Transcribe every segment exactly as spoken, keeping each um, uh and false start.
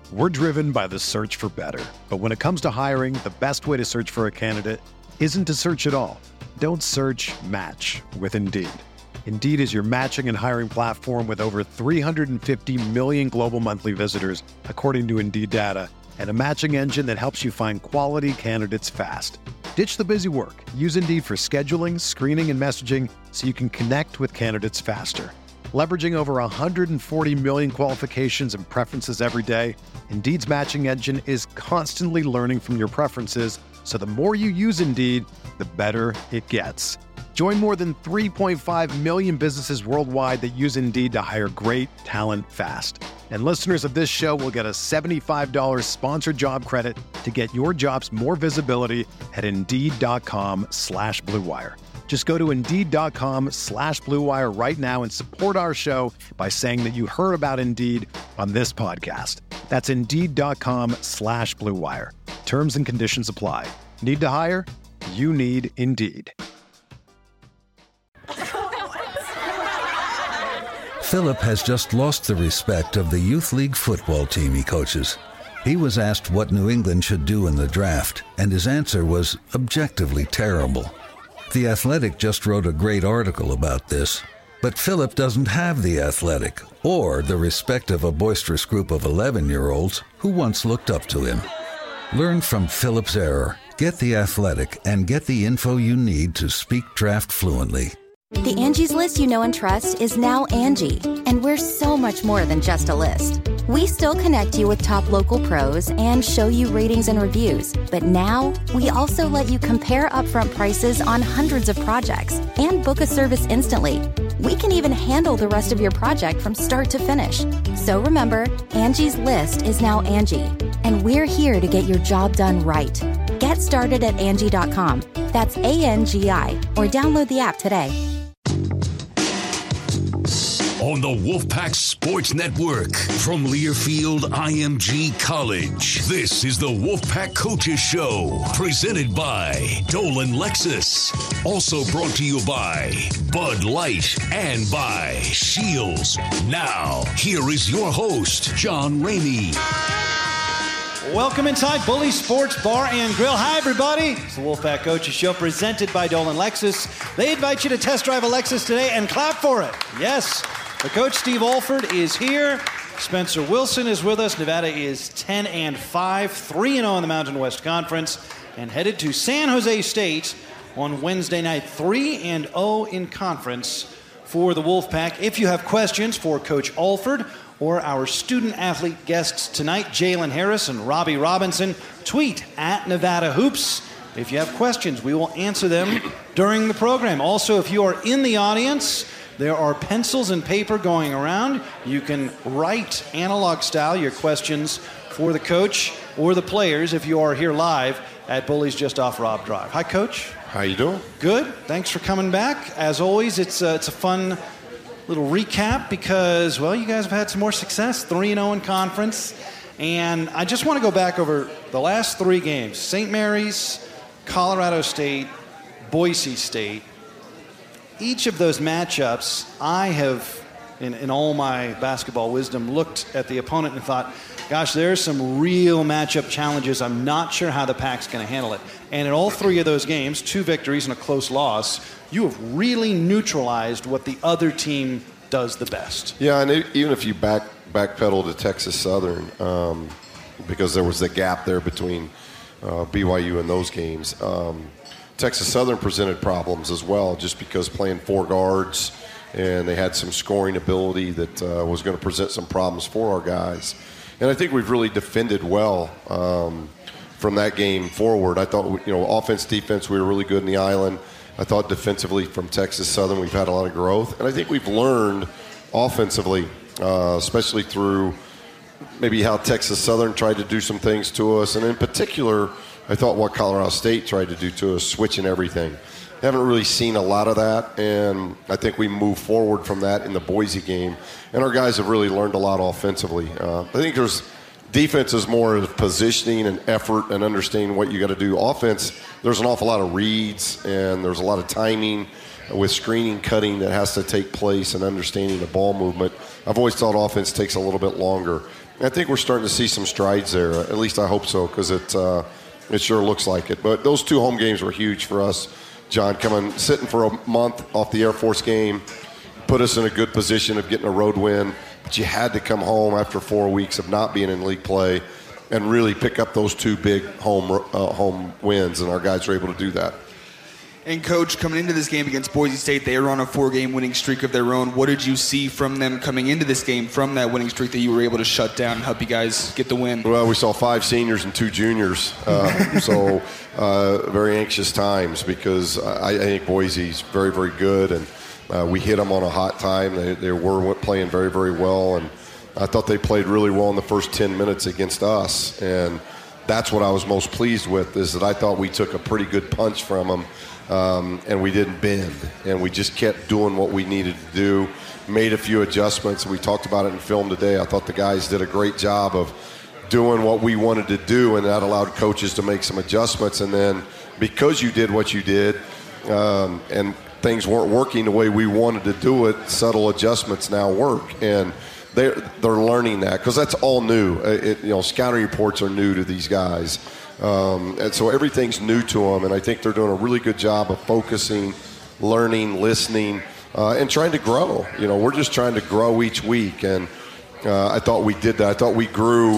We're driven by the search for better. But when it comes to hiring, the best way to search for a candidate isn't to search at all. Don't search, match with Indeed. Indeed is your matching and hiring platform with over three hundred fifty million global monthly visitors, according to Indeed data, and a matching engine that helps you find quality candidates fast. Ditch the busy work. Use Indeed for scheduling, screening, and messaging so you can connect with candidates faster. Leveraging over one hundred forty million qualifications and preferences every day, Indeed's matching engine is constantly learning from your preferences, so the more you use Indeed, the better it gets. Join more than three point five million businesses worldwide that use Indeed to hire great talent fast. And listeners of this show will get a seventy-five dollars sponsored job credit to get your jobs more visibility at Indeed.com slash Blue Wire. Just go to Indeed.com slash Blue Wire right now and support our show by saying that you heard about Indeed on this podcast. That's Indeed.com slash Blue Wire. Terms and conditions apply. Need to hire? You need Indeed. Philip has just lost the respect of the youth league football team he coaches. He was asked what New England should do in the draft, and his answer was objectively terrible. The Athletic just wrote a great article about this, but Philip doesn't have The Athletic or the respect of a boisterous group of eleven-year-olds who once looked up to him. Learn from Philip's error. Get The Athletic and get the info you need to speak draft fluently. The Angie's List you know and trust is now Angie, and we're so much more than just a list. We still connect you with top local pros and show you ratings and reviews, but now we also let you compare upfront prices on hundreds of projects and book a service instantly. We can even handle the rest of your project from start to finish. So remember, Angie's List is now Angie, and we're here to get your job done right. Get started at Angie dot com. That's A N G I, or download the app today. On the Wolfpack Sports Network from Learfield I M G College, this is the Wolfpack Coaches Show, presented by Dolan Lexus. Also brought to you by Bud Light and by Shields. Now, here is your host, John Ramey. Welcome inside Bully Sports Bar and Grill. Hi, everybody. It's the Wolfpack Coaches Show presented by Dolan Lexus. They invite you to test drive a Lexus today and clap for it. Yes, the coach, Steve Alford, is here. Spencer Wilson is with us. Nevada is ten and five, three and oh in the Mountain West Conference, and headed to San Jose State on Wednesday night, three and oh in conference for the Wolfpack. If you have questions for Coach Alford or our student-athlete guests tonight, Jalen Harris and Robbie Robinson, tweet at Nevada Hoops. If you have questions, we will answer them during the program. Also, if you are in the audience, there are pencils and paper going around. You can write analog style your questions for the coach or the players if you are here live at Bully's just off Robb Drive. Hi, Coach. How you doing? Good. Thanks for coming back. As always, it's uh, it's a fun little recap because, well, you guys have had some more success, three and oh in conference. And I just want to go back over the last three games. Saint Mary's, Colorado State, Boise State. Each of those matchups, I have, in, in all my basketball wisdom, looked at the opponent and thought, gosh, there's some real matchup challenges. I'm not sure how the Pack's going to handle it. And in all three of those games, two victories and a close loss, you have really neutralized what the other team does the best. Yeah, and it, even if you back backpedal to Texas Southern, um, because there was the gap there between uh, B Y U and those games, um, Texas Southern presented problems as well, just because playing four guards, and they had some scoring ability that uh, was going to present some problems for our guys. And I think we've really defended well um, from that game forward. I thought, you know, offense, defense, we were really good in the island. I thought defensively from Texas Southern, we've had a lot of growth. And I think we've learned offensively, uh, especially through maybe how Texas Southern tried to do some things to us. And in particular, I thought what Colorado State tried to do to us, switching everything. Haven't really seen a lot of that, and I think we moved forward from that in the Boise game. And our guys have really learned a lot offensively. Uh, I think there's defense is more of positioning and effort and understanding what you got to do. Offense, there's an awful lot of reads, and there's a lot of timing with screening, cutting that has to take place and understanding the ball movement. I've always thought offense takes a little bit longer. And I think we're starting to see some strides there. At least I hope so, because it, uh, it sure looks like it. But those two home games were huge for us, John, coming, sitting for a month off the Air Force game, put us in a good position of getting a road win. But you had to come home after four weeks of not being in league play and really pick up those two big home uh, home wins, and our guys were able to do that. And, Coach, coming into this game against Boise State, they were on a four-game winning streak of their own. What did you see from them coming into this game, from that winning streak that you were able to shut down and help you guys get the win? Well, we saw five seniors and two juniors, uh, so uh, very anxious times because I, I think Boise's very, very good, and uh, we hit them on a hot time. They, they were playing very, very well, and I thought they played really well in the first ten minutes against us, and that's what I was most pleased with, is that I thought we took a pretty good punch from them. Um, and we didn't bend, and we just kept doing what we needed to do, made a few adjustments. We talked about it in film today. I thought the guys did a great job of doing what we wanted to do, and that allowed coaches to make some adjustments. And then because you did what you did um, and things weren't working the way we wanted to do it, subtle adjustments now work. And they're, they're learning that because that's all new. It, you know, scouting reports are new to these guys. Um, and so everything's new to them, and I think they're doing a really good job of focusing, learning, listening, uh, and trying to grow. You know, we're just trying to grow each week, and uh, I thought we did that. I thought we grew.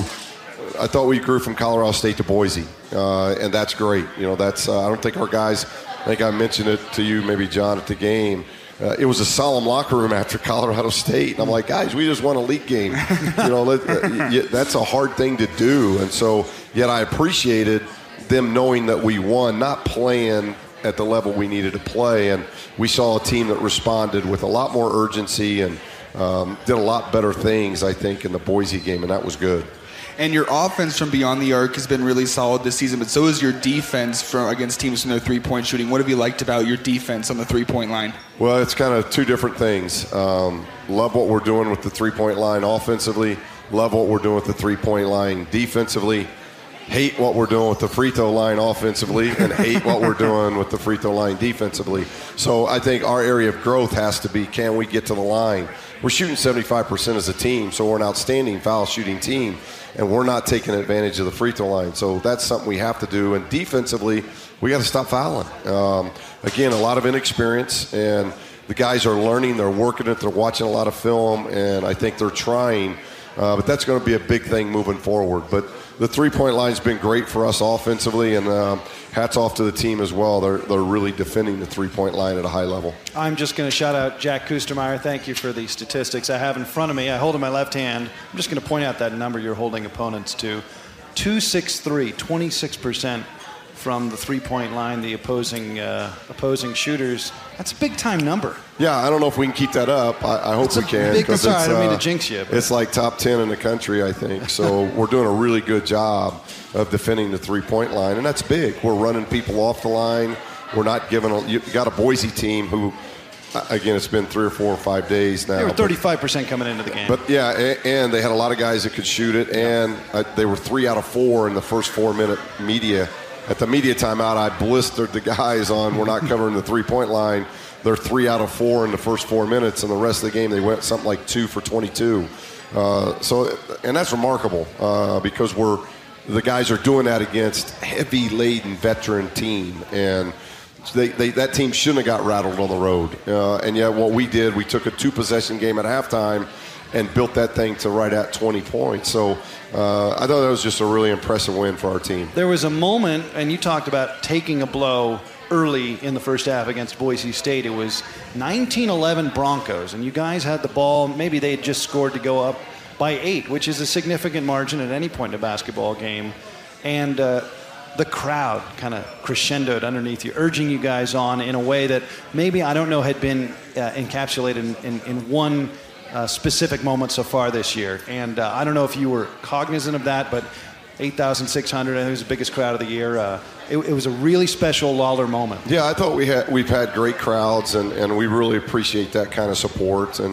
I thought we grew from Colorado State to Boise, uh, and that's great. You know, that's. Uh, I don't think our guys. I think I mentioned it to you, maybe John, at the game. Uh, it was a solemn locker room after Colorado State, and I'm like, guys, we just won a league game. You know, let, uh, that's a hard thing to do, and so. Yet I appreciated them knowing that we won, not playing at the level we needed to play. And we saw a team that responded with a lot more urgency and um, did a lot better things, I think, in the Boise game, and that was good. And your offense from beyond the arc has been really solid this season, but so is your defense from against teams from their three-point shooting. What have you liked about your defense on the three-point line? Well, it's kind of two different things. Um, love what we're doing with the three-point line offensively. Love what we're doing with the three-point line defensively. Hate what we're doing with the free throw line offensively, and hate what we're doing with the free throw line defensively. So I think our area of growth has to be, can we get to the line? We're shooting seventy-five percent as a team, so we're an outstanding foul shooting team, and we're not taking advantage of the free throw line. So that's something we have to do. And defensively, we got to stop fouling. Um, again, a lot of inexperience, and the guys are learning. They're working it. They're watching a lot of film, and I think they're trying. Uh, but that's going to be a big thing moving forward. But the three-point line's been great for us offensively, and um, hats off to the team as well. They're they're really defending the three-point line at a high level. I'm just going to shout out Jack Kustermeyer. Thank you for the statistics I have in front of me. I hold in my left hand. I'm just going to point out that number you're holding opponents to. two sixty-three, twenty-six percent from the three-point line, the opposing uh, opposing shooters. That's a big-time number. Yeah, I don't know if we can keep that up. I, I hope it's we can. Big, sorry, it's, I don't mean uh, to jinx you. But. It's like top ten in the country, I think. So we're doing a really good job of defending the three-point line, and that's big. We're running people off the line. We're not giving a, – you got a Boise team who, again, it's been three or four or five days now. They were thirty-five percent coming into the game. But, yeah, and, and they had a lot of guys that could shoot it, and uh, they were three out of four in the first four-minute media. At the media timeout, I blistered the guys on we're not covering the three-point line. They're three out of four in the first four minutes, and the rest of the game they went something like two for twenty-two. Uh, so, and that's remarkable uh, because we're the guys are doing that against heavy-laden veteran team, and they, they, that team shouldn't have got rattled on the road. Uh, and yet, what we did, we took a two-possession game at halftime and built that thing to right at twenty points. So uh, I thought that was just a really impressive win for our team. There was a moment, and you talked about taking a blow early in the first half against Boise State. It was nineteen eleven Broncos, and you guys had the ball. Maybe they had just scored to go up by eight, which is a significant margin at any point in a basketball game. And uh, the crowd kind of crescendoed underneath you, urging you guys on in a way that maybe, I don't know, had been uh, encapsulated in, in, in one uh, specific moment so far this year. And uh, I don't know if you were cognizant of that, but eight thousand six hundred, I think it was the biggest crowd of the year. Uh, it, it was a really special Lawler moment. Yeah, I thought we had, we've had great crowds, and, and we really appreciate that kind of support. And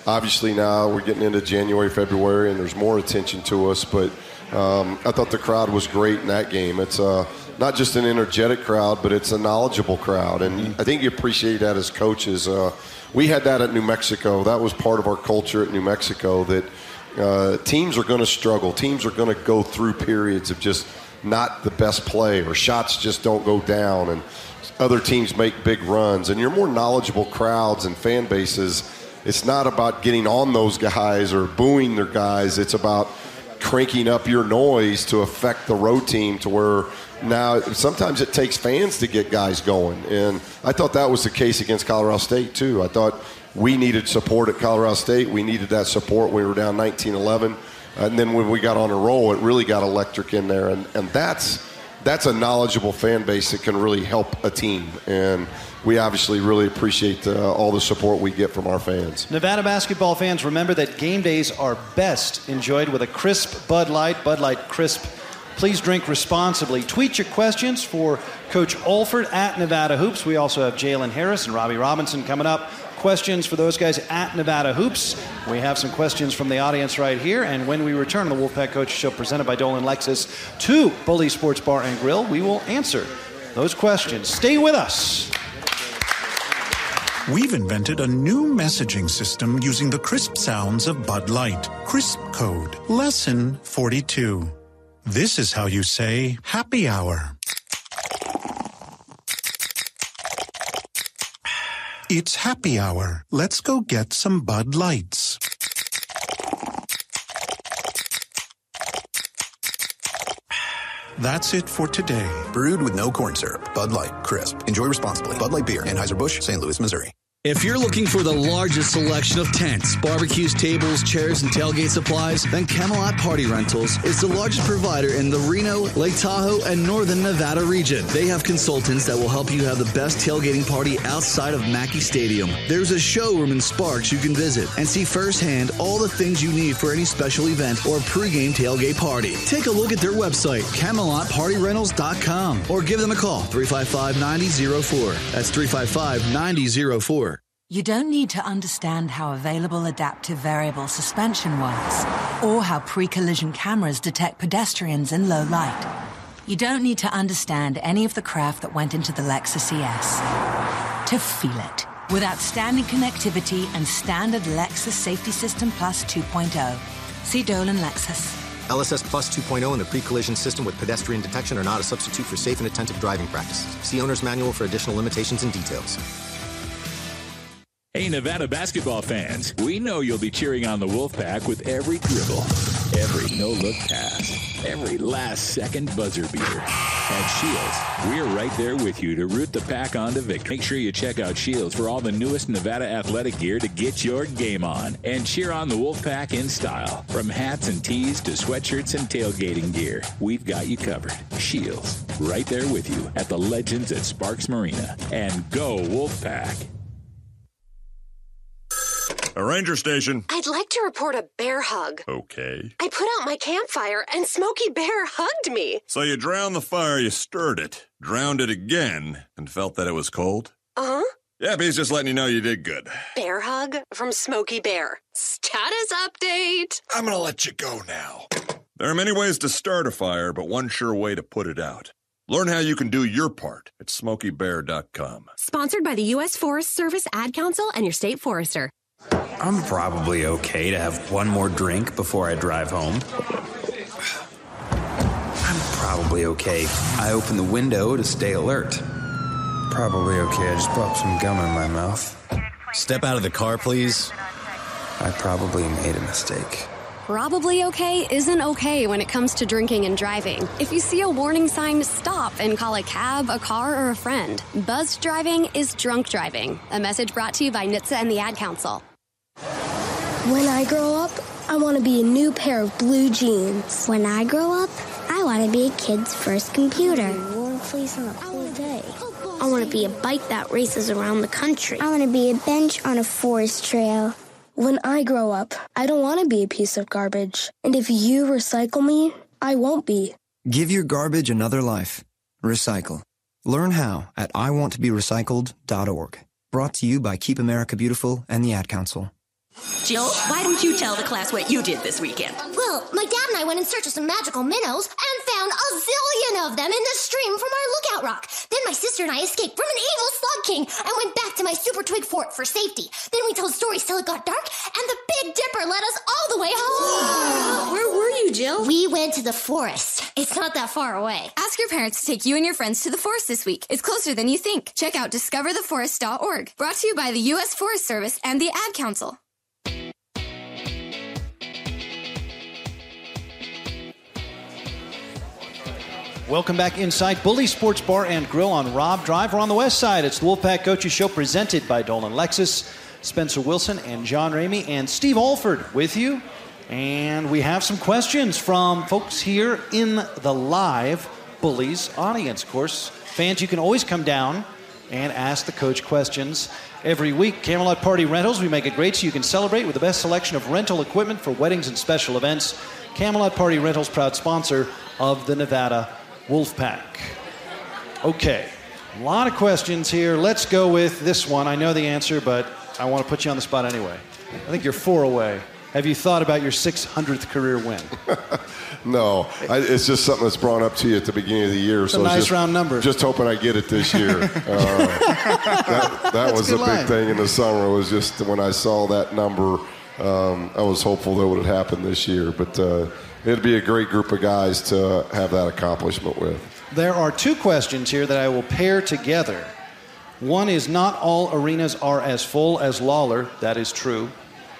obviously now we're getting into January, February, and there's more attention to us. But um, I thought the crowd was great in that game. It's uh, not just an energetic crowd, but it's a knowledgeable crowd. And I think you appreciate that as coaches. Uh, we had that at New Mexico. That was part of our culture at New Mexico, that uh, teams are going to struggle. Teams are going to go through periods of just not the best play, or shots just don't go down, and other teams make big runs. And you're more knowledgeable crowds and fan bases. It's not about getting on those guys or booing their guys. It's about cranking up your noise to affect the road team to where now sometimes it takes fans to get guys going. And I thought that was the case against Colorado State too. I thought we needed support at Colorado State. We needed that support when we were down nineteen eleven. And then when we got on a roll, it really got electric in there. And, and that's that's a knowledgeable fan base that can really help a team. And we obviously really appreciate uh, all the support we get from our fans. Nevada basketball fans, remember that game days are best enjoyed with a crisp Bud Light, Bud Light Crisp. Please drink responsibly. Tweet your questions for Coach Alford at Nevada Hoops. We also have Jalen Harris and Robbie Robinson coming up. Questions for those guys at Nevada Hoops. We have some questions from the audience right here. And when we return to the Wolfpack Coach Show presented by Dolan Lexus to Bully Sports Bar and Grill, we will answer those questions. Stay with us. We've invented a new messaging system using the crisp sounds of Bud Light. Crisp Code. Lesson forty-two. This is how you say happy hour. It's happy hour. Let's go get some Bud Lights. That's it for today. Brewed with no corn syrup. Bud Light. Crisp. Enjoy responsibly. Bud Light Beer. Anheuser-Busch, Saint Louis, Missouri. If you're looking for the largest selection of tents, barbecues, tables, chairs, and tailgate supplies, then Camelot Party Rentals is the largest provider in the Reno, Lake Tahoe, and Northern Nevada region. They have consultants that will help you have the best tailgating party outside of Mackey Stadium. There's a showroom in Sparks you can visit and see firsthand all the things you need for any special event or pregame tailgate party. Take a look at their website, camelot party rentals dot com, or give them a call, three five five, nine zero zero four. That's three five five, nine zero zero four. You don't need to understand how available adaptive variable suspension works, or how pre-collision cameras detect pedestrians in low light. You don't need to understand any of the craft that went into the Lexus E S to feel it. With outstanding connectivity and standard Lexus Safety System Plus two point oh. See Dolan Lexus. L S S Plus two point oh and the pre-collision system with pedestrian detection are not a substitute for safe and attentive driving practices. See owner's manual for additional limitations and details. Hey, Nevada basketball fans, we know you'll be cheering on the Wolfpack with every dribble, every no-look pass, every last-second buzzer beater. At Shields, we're right there with you to root the Pack on to victory. Make sure you check out Shields for all the newest Nevada athletic gear to get your game on. And cheer on the Wolfpack in style. From hats and tees to sweatshirts and tailgating gear, we've got you covered. Shields, right there with you at the Legends at Sparks Marina. And go Wolfpack. A ranger station. I'd like to report a bear hug. Okay. I put out my campfire and Smokey Bear hugged me. So you drowned the fire, you stirred it, drowned it again, and felt that it was cold? Uh-huh. Yeah, but he's just letting you know you did good. Bear hug from Smokey Bear. Status update. I'm gonna let you go now. There are many ways to start a fire, but one sure way to put it out. Learn how you can do your part at smokey bear dot com. Sponsored by the U S Forest Service Ad Council and your state forester. I'm probably okay to have one more drink before I drive home. I'm probably okay. I open the window to stay alert. Probably okay. I just popped some gum in my mouth. Step out of the car, please. I probably made a mistake. Probably okay isn't okay when it comes to drinking and driving. If you see a warning sign, stop and call a cab, a car, or a friend. Buzzed driving is drunk driving. A message brought to you by N H T S A and the Ad Council. When I grow up, I want to be a new pair of blue jeans. When I grow up, I want to be a kid's first computer. Warm place on a cool day. I want to be a bike that races around the country. I want to be a bench on a forest trail. When I grow up, I don't want to be a piece of garbage. And if you recycle me, I won't be. Give your garbage another life. Recycle. Learn how at I want to be recycled dot org. Brought to you by Keep America Beautiful and the Ad Council. Jill, why don't you tell the class what you did this weekend? Well, my dad and I went in search of some magical minnows and found a zillion of them in the stream from our lookout rock. Then my sister and I escaped from an evil slug king and went back to my super twig fort for safety. Then we told stories till it got dark, and the Big Dipper led us all the way home. Where were you, Jill? We went to the forest. It's not that far away. Ask your parents to take you and your friends to the forest this week. It's closer than you think. Check out discover the forest dot org. Brought to you by the U S Forest Service and the Ad Council. Welcome back inside Bully Sports Bar and Grill on Robb Drive. We're on the west side. It's the Wolfpack Coaches Show presented by Dolan Lexus. Spencer Wilson and John Ramey and Steve Alford with you. And we have some questions from folks here in the live Bullies audience. Of course, fans, you can always come down and ask the coach questions every week. Camelot Party Rentals, we make it great so you can celebrate with the best selection of rental equipment for weddings and special events. Camelot Party Rentals, proud sponsor of the Nevada Wolfpack. Okay, a lot of questions here. Let's go with this one. I know the answer, but I want to put you on the spot anyway. I think you're four away. Have you thought about your six hundredth career win? No, I, it's just something that's brought up to you at the beginning of the year. It's so a nice just, round number. Just hoping I get it this year. uh, that that was a big line. thing in the summer. It was just when I saw that number, um, I was hopeful that would happen this year. But uh, it'd be a great group of guys to have that accomplishment with. There are two questions here that I will pair together. One is, not all arenas are as full as Lawler. That is true.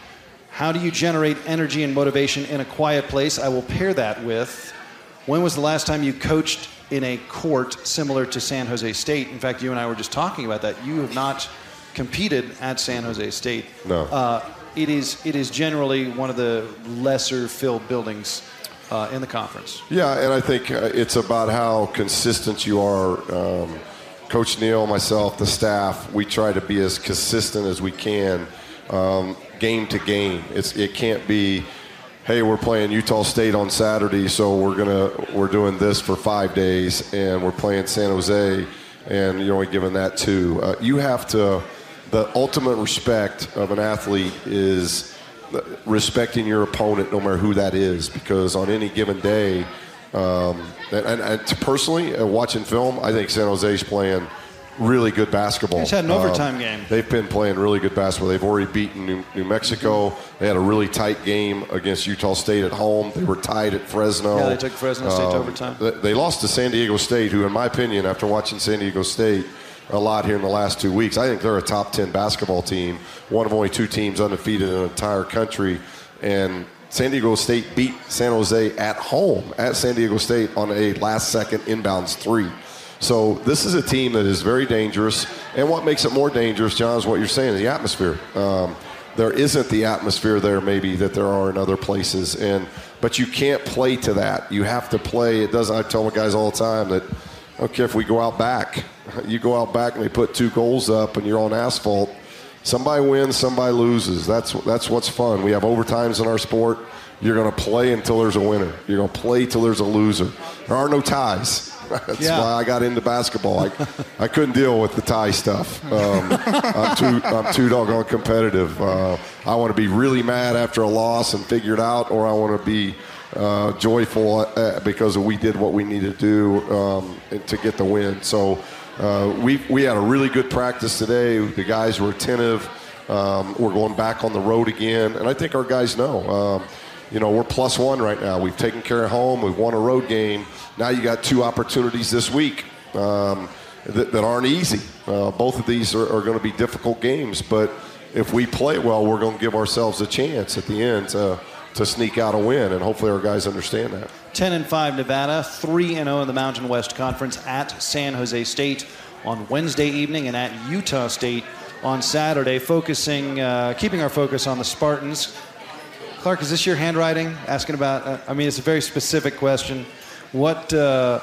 How do you generate energy and motivation in a quiet place? I will pair that with, when was the last time you coached in a court similar to San Jose State? In fact, you and I were just talking about that. You have not competed at San Jose State. No. Uh, it is it is generally one of the lesser filled buildings uh, in the conference. Yeah, and I think uh, it's about how consistent you are. Um, Coach Neal, myself, the staff, we try to be as consistent as we can. Um, game to game. It's, it can't be, hey, we're playing Utah State on Saturday, so we're gonna we're doing this for five days, and we're playing San Jose, and you're only giving that two. Uh, you have to. The ultimate respect of an athlete is respecting your opponent, no matter who that is, because on any given day, um, and, and, and personally, uh, watching film, I think San Jose's playing really good basketball. They just had an overtime um, game. They've been playing really good basketball. They've already beaten New, New Mexico. They had a really tight game against Utah State at home. They were tied at Fresno. Yeah, they took Fresno State um, to overtime. They, they lost to San Diego State, who, in my opinion, after watching San Diego State a lot here in the last two weeks, I think they're a top ten basketball team, one of only two teams undefeated in the entire country. And San Diego State beat San Jose at home, at San Diego State, on a last-second inbounds three. So this is a team that is very dangerous. And what makes it more dangerous, John, is what you're saying, the atmosphere. Um, there isn't the atmosphere there maybe that there are in other places. And but you can't play to that. You have to play. It doesn't. I tell my guys all the time that I don't care if we go out back. You go out back and they put two goals up and you're on asphalt. Somebody wins, somebody loses. That's that's what's fun. We have overtimes in our sport. You're going to play until there's a winner. You're going to play till there's a loser. There are no ties. That's yeah. why I got into basketball. I, I couldn't deal with the tie stuff. Um, I'm too I'm too doggone competitive. Uh, I want to be really mad after a loss and figure it out, or I want to be uh, joyful uh, because we did what we needed to do um, to get the win. So uh, we we had a really good practice today. The guys were attentive. Um, we're going back on the road again, and I think our guys know. Um, You know, we're plus one right now. We've taken care of home. We've won a road game. Now you got two opportunities this week um, that, that aren't easy. Uh, both of these are, are going to be difficult games. But if we play well, we're going to give ourselves a chance at the end to, to sneak out a win. And hopefully our guys understand that. ten and five Nevada, three and oh in the Mountain West Conference at San Jose State on Wednesday evening and at Utah State on Saturday. Focusing, uh, keeping our focus on the Spartans. Clark, is this your handwriting? Asking about, uh, I mean, it's a very specific question. What uh,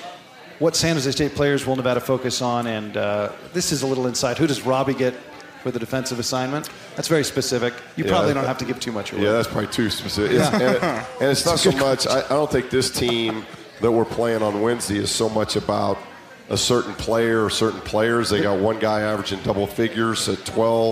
what San Jose State players will Nevada focus on? And uh, this is a little insight. Who does Robbie get for the defensive assignment? That's very specific. You yeah, probably don't have to give too much away. Yeah, that's probably too specific. Yeah. And, it, and it's not so much, I, I don't think this team that we're playing on Wednesday is so much about a certain player or certain players. They got one guy averaging double figures at twelve.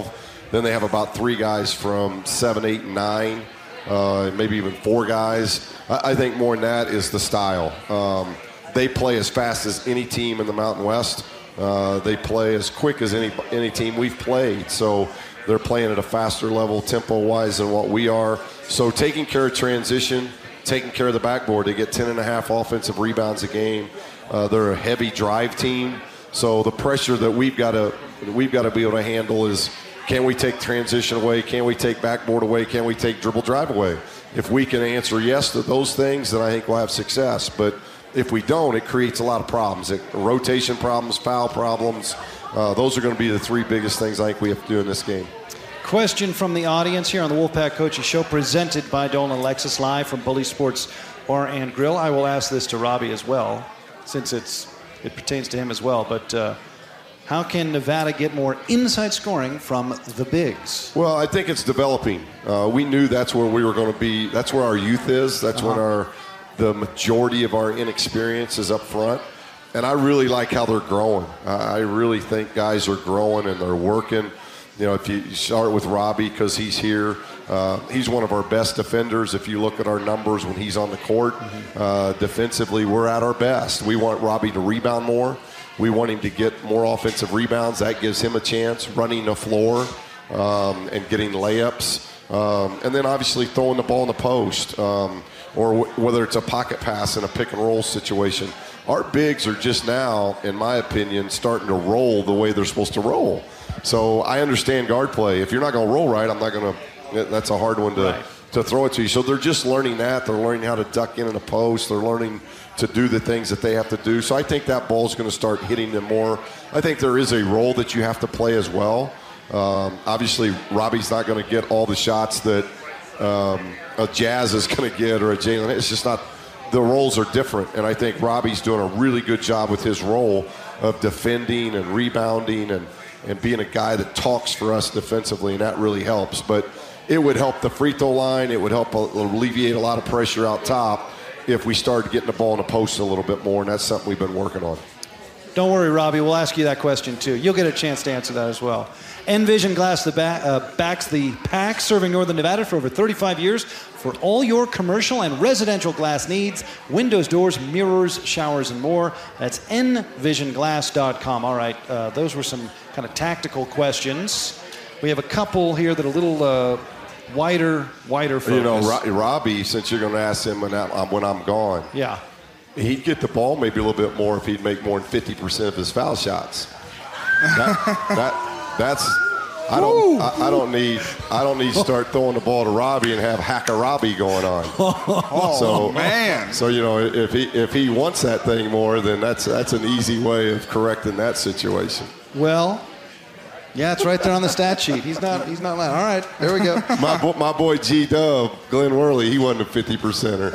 Then they have about three guys from seven, eight, and nine, uh, maybe even four guys. I, I think more than that is the style. Um, they play as fast as any team in the Mountain West. Uh, they play as quick as any any team we've played. So they're playing at a faster level tempo-wise than what we are. So taking care of transition, taking care of the backboard. They get ten and a half offensive rebounds a game. Uh, they're a heavy drive team. So the pressure that we've got to we've got to be able to handle is, can we take transition away? Can we take backboard away? Can we take dribble drive away? If we can answer yes to those things, then I think we'll have success. But if we don't, it creates a lot of problems. It, rotation problems, foul problems. Uh, those are going to be the three biggest things I think we have to do in this game. Question from the audience here on the Wolfpack Coaches Show, presented by Dolan and Lexus, live from Bully Sports Bar and Grill. I will ask this to Robbie as well, since it's it pertains to him as well. But uh, how can Nevada get more inside scoring from the bigs? Well, I think it's developing. Uh, we knew that's where we were going to be. That's where our youth is. That's uh-huh. when our the majority of our inexperience is up front. And I really like how they're growing. I really think guys are growing and they're working. You know, if you start with Robbie, because he's here, uh, he's one of our best defenders. If you look at our numbers when he's on the court, mm-hmm. uh, defensively, we're at our best. We want Robbie to rebound more. We want him to get more offensive rebounds. That gives him a chance, running the floor um, and getting layups. Um, and then obviously throwing the ball in the post, um, or w- whether it's a pocket pass in a pick and roll situation. Our bigs are just now, in my opinion, starting to roll the way they're supposed to roll. So I understand guard play. If you're not going to roll right, I'm not going to – that's a hard one to, right. to throw it to you. So they're just learning that. They're learning how to duck in in a post. They're learning to do the things that they have to do. So I think that ball's going to start hitting them more. I think there is a role that you have to play as well. Um, obviously, Robbie's not going to get all the shots that um, a Jazz is going to get or a Jalen. It's just not – the roles are different. And I think Robbie's doing a really good job with his role of defending and rebounding and, and being a guy that talks for us defensively, and that really helps. But it would help the free throw line. It would help alleviate a lot of pressure out top if we started getting the ball in the post a little bit more, and that's something we've been working on. Don't worry, Robbie. We'll ask you that question, too. You'll get a chance to answer that as well. Envision Glass the back, uh, backs the Pack, serving Northern Nevada for over thirty-five years for all your commercial and residential glass needs, windows, doors, mirrors, showers, and more. That's envision glass dot com. All right, uh, those were some kind of tactical questions. We have a couple here that are a little uh, wider, wider focus. You know, Ro- Robbie, since you're going to ask him when I'm, when I'm gone. Yeah. He'd get the ball maybe a little bit more if he'd make more than fifty percent of his foul shots. That, that, that's I don't I, I don't need I don't need to start throwing the ball to Robbie and have Hacker Robbie going on. Oh so, man! So you know, if he if he wants that thing more, then that's that's an easy way of correcting that situation. Well. Yeah, it's right there on the stat sheet. He's not. He's not lying. All right, there we go. my bo- my boy G Dub, Glenn Worley, he wasn't a fifty percenter.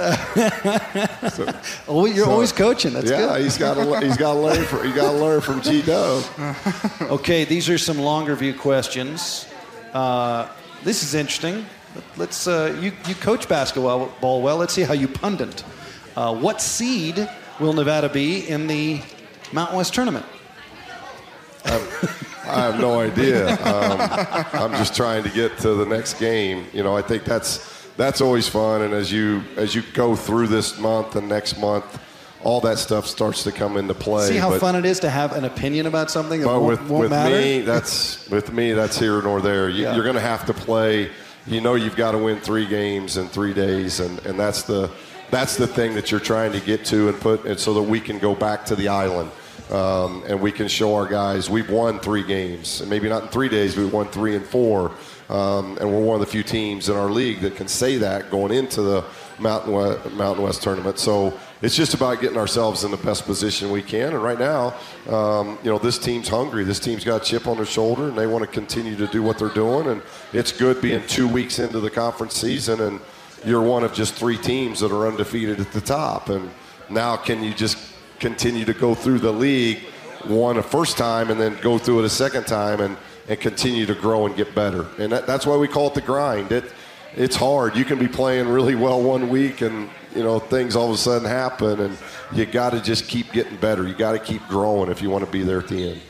So, oh, you're so, always coaching. That's yeah, good. Yeah, he's got to he's got to learn from he got to learn from G Dub. Okay, these are some longer view questions. Uh, this is interesting. Let's uh, you you coach basketball ball well. Let's see how you pundit. Uh, what seed will Nevada be in the Mountain West tournament? Uh, I have no idea. Um, I'm just trying to get to the next game. You know, I think that's that's always fun. And as you as you go through this month and next month, all that stuff starts to come into play. See how but, fun it is to have an opinion about something that but won't, with, won't with matter? me, that's with me. That's here nor there. You, yeah. You're going to have to play. You know, you've got to win three games in three days, and, and that's the that's the thing that you're trying to get to and put, and so that we can go back to the island. Um, and we can show our guys we've won three games. And maybe not in three days, but we won three and four. Um, and we're one of the few teams in our league that can say that going into the Mountain West, Mountain West tournament. So it's just about getting ourselves in the best position we can. And right now, um, you know, this team's hungry. This team's got a chip on their shoulder, and they want to continue to do what they're doing. And it's good being two weeks into the conference season, and you're one of just three teams that are undefeated at the top. And now can you just continue to go through the league one a first time and then go through it a second time and, and continue to grow and get better. And that, that's why we call it the grind. It It's hard. You can be playing really well one week and, you know, things all of a sudden happen, and you got to just keep getting better. You got to keep growing if you want to be there at the end.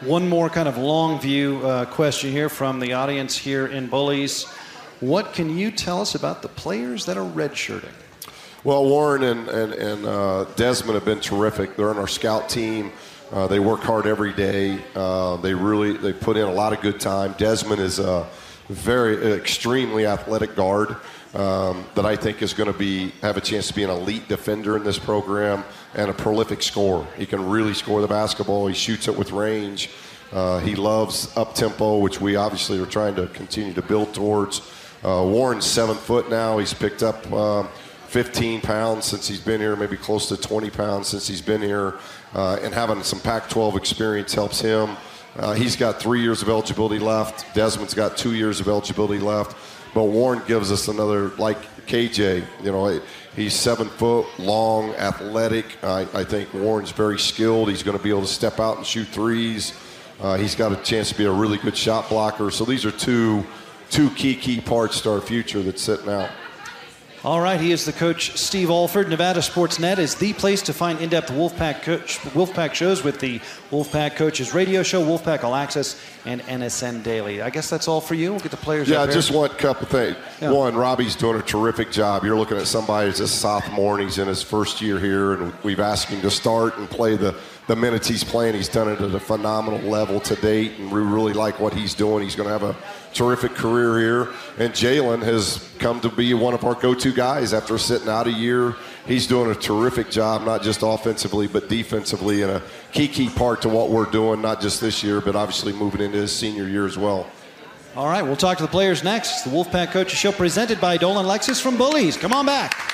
one more kind of long view uh, question here from the audience here in Bullies. What can you tell us about the players that are redshirting? Well, Warren and, and, and uh, Desmond have been terrific. They're on our scout team. Uh, they work hard every day. Uh, they really they put in a lot of good time. Desmond is a very extremely athletic guard um, that I think is going to be have a chance to be an elite defender in this program and a prolific scorer. He can really score the basketball. He shoots it with range. Uh, he loves up-tempo, which we obviously are trying to continue to build towards. Uh, Warren's seven foot now. He's picked up uh, fifteen pounds since he's been here, maybe close to twenty pounds since he's been here. Uh, and having some Pac twelve experience helps him. Uh, he's got three years of eligibility left. Desmond's got two years of eligibility left. But Warren gives us another, like K J, you know, he's seven foot, long, athletic. I, I think Warren's very skilled. He's going to be able to step out and shoot threes. Uh, he's got a chance to be a really good shot blocker. So these are two, two key, key parts to our future that's sitting out. All right, he is the coach, Steve Alford. Nevada Sports Net is the place to find in-depth Wolfpack coach, Wolfpack shows with the Wolfpack Coaches Radio Show, Wolfpack All Access, and N S N Daily. I guess that's all for you. We'll get the players Yeah, up just here. one couple things. Yeah. One, Robbie's doing a terrific job. You're looking at somebody who's a sophomore, and he's in his first year here, and we've asked him to start and play the, the minutes he's playing. He's done it at a phenomenal level to date, and we really like what he's doing. He's going to have a terrific career here. And Jalen has come to be one of our go-to guys after sitting out a year. He's doing a terrific job, not just offensively, but defensively, and a key, key part to what we're doing, not just this year, but obviously moving into his senior year as well. All right, we'll talk to the players next. The Wolfpack Coaches Show presented by Dolan Lexus from Bullies. Come on back.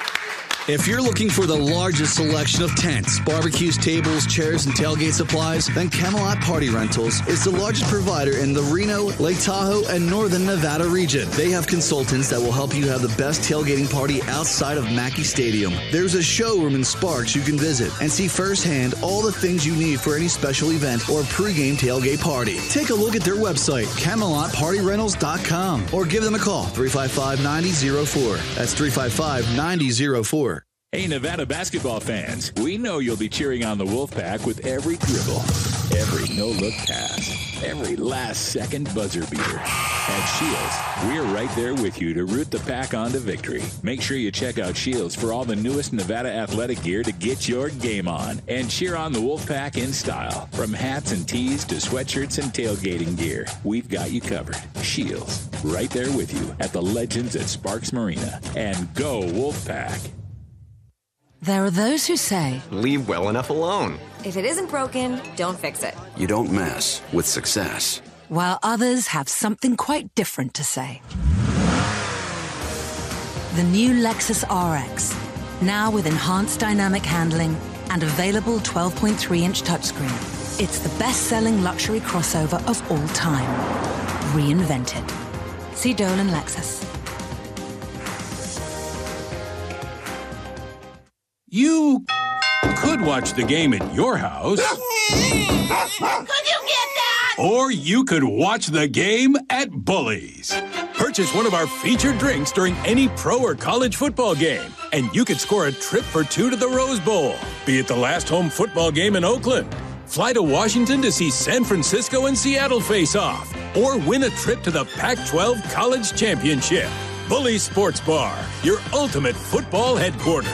If you're looking for the largest selection of tents, barbecues, tables, chairs, and tailgate supplies, then Camelot Party Rentals is the largest provider in the Reno, Lake Tahoe, and Northern Nevada region. They have consultants that will help you have the best tailgating party outside of Mackey Stadium. There's a showroom in Sparks you can visit and see firsthand all the things you need for any special event or pregame tailgate party. Take a look at their website, camelot party rentals dot com, or give them a call, three five five, nine zero zero four. That's three five five, nine zero zero four. Hey, Nevada basketball fans, we know you'll be cheering on the Wolfpack with every dribble, every no-look pass, every last-second buzzer beater. At Shields, we're right there with you to root the Pack on to victory. Make sure you check out Shields for all the newest Nevada athletic gear to get your game on and cheer on the Wolfpack in style. From hats and tees to sweatshirts and tailgating gear, we've got you covered. Shields, right there with you at the Legends at Sparks Marina. And go Wolfpack! There are those who say, leave well enough alone. If it isn't broken, don't fix it. You don't mess with success. While others have something quite different to say. The new Lexus R X, now with enhanced dynamic handling and available twelve point three inch touchscreen. It's the best-selling luxury crossover of all time. Reinvented. See Dolan Lexus. You could watch the game at your house. Could you get that? Or you could watch the game at Bullies. Purchase one of our featured drinks during any pro or college football game, and you could score a trip for two to the Rose Bowl. Be it the last home football game in Oakland, fly to Washington to see San Francisco and Seattle face off, or win a trip to the Pac twelve College Championship. Bullies Sports Bar, your ultimate football headquarters.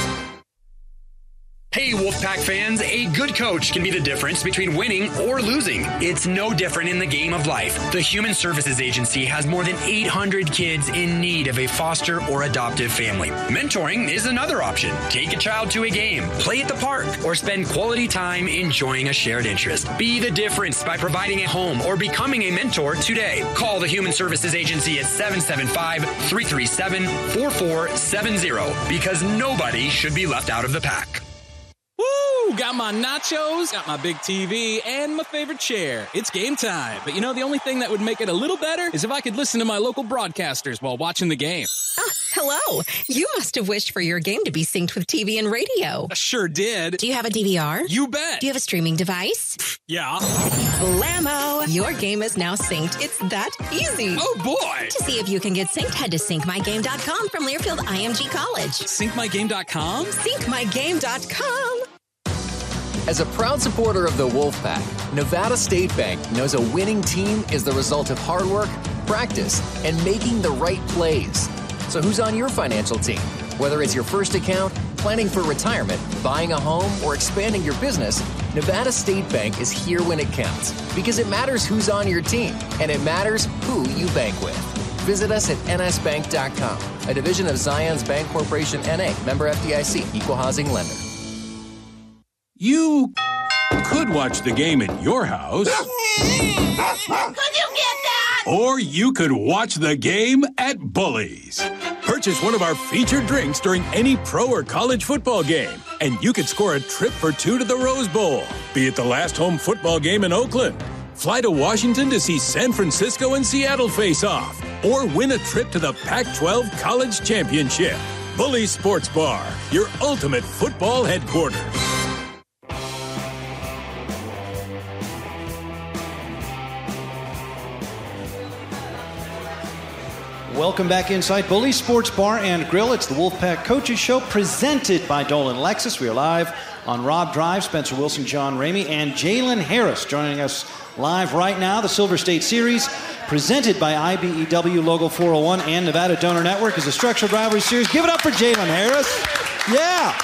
Hey, Wolfpack fans, a good coach can be the difference between winning or losing. It's no different in the game of life. The Human Services Agency has more than eight hundred kids in need of a foster or adoptive family. Mentoring is another option. Take a child to a game, play at the park, or spend quality time enjoying a shared interest. Be the difference by providing a home or becoming a mentor today. Call the Human Services Agency at seven seven five, three three seven, four four seven zero because nobody should be left out of the pack. Woo! Got my nachos, got my big T V, and my favorite chair. It's game time. But you know, the only thing that would make it a little better is if I could listen to my local broadcasters while watching the game. Oh, hello. You must have wished for your game to be synced with T V and radio. I sure did. Do you have a D V R? You bet. Do you have a streaming device? Yeah. Blammo! Your game is now synced. It's that easy. Oh, boy. To see if you can get synced, head to sync my game dot com from Learfield I M G College. sync my game dot com? sync my game dot com. As a proud supporter of the Wolfpack, Nevada State Bank knows a winning team is the result of hard work, practice, and making the right plays. So who's on your financial team? Whether it's your first account, planning for retirement, buying a home, or expanding your business, Nevada State Bank is here when it counts. Because it matters who's on your team, and it matters who you bank with. Visit us at N S bank dot com, a division of Zions Bank Corporation N A, member F D I C, equal housing lender. You could watch the game at your house. Could you get that? Or you could watch the game at Bully's. Purchase one of our featured drinks during any pro or college football game, and you could score a trip for two to the Rose Bowl. Be it the last home football game in Oakland, fly to Washington to see San Francisco and Seattle face off, or win a trip to the Pac twelve College Championship. Bully's Sports Bar, your ultimate football headquarters. Welcome back inside Bully Sports Bar and Grill. It's the Wolfpack Coaches Show presented by Dolan Lexus. We are live on Rob Drive. Spencer Wilson, John Ramey, and Jalen Harris joining us live right now. The Silver State Series presented by I B E W Logo four oh one and Nevada Donor Network is a structured rivalry series. Give it up for Jalen Harris. Yeah.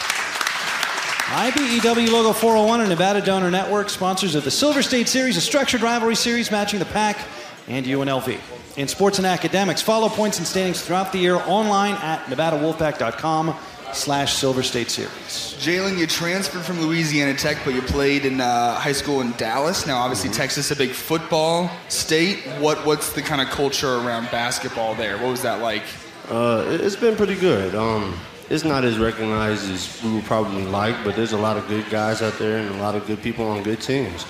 I B E W Logo four oh one and Nevada Donor Network, sponsors of the Silver State Series, a structured rivalry series matching the Pac and U N L V. In sports and academics, follow points and standings throughout the year online at nevada wolfpack dot com slash Silver State Series. Jalen, you transferred from Louisiana Tech, but you played in uh, high school in Dallas. Now, obviously, mm-hmm. Texas, a big football state. What What's the kind of culture around basketball there? What was that like? Uh, it's been pretty good. Um, it's not as recognized as we would probably like, but there's a lot of good guys out there and a lot of good people on good teams.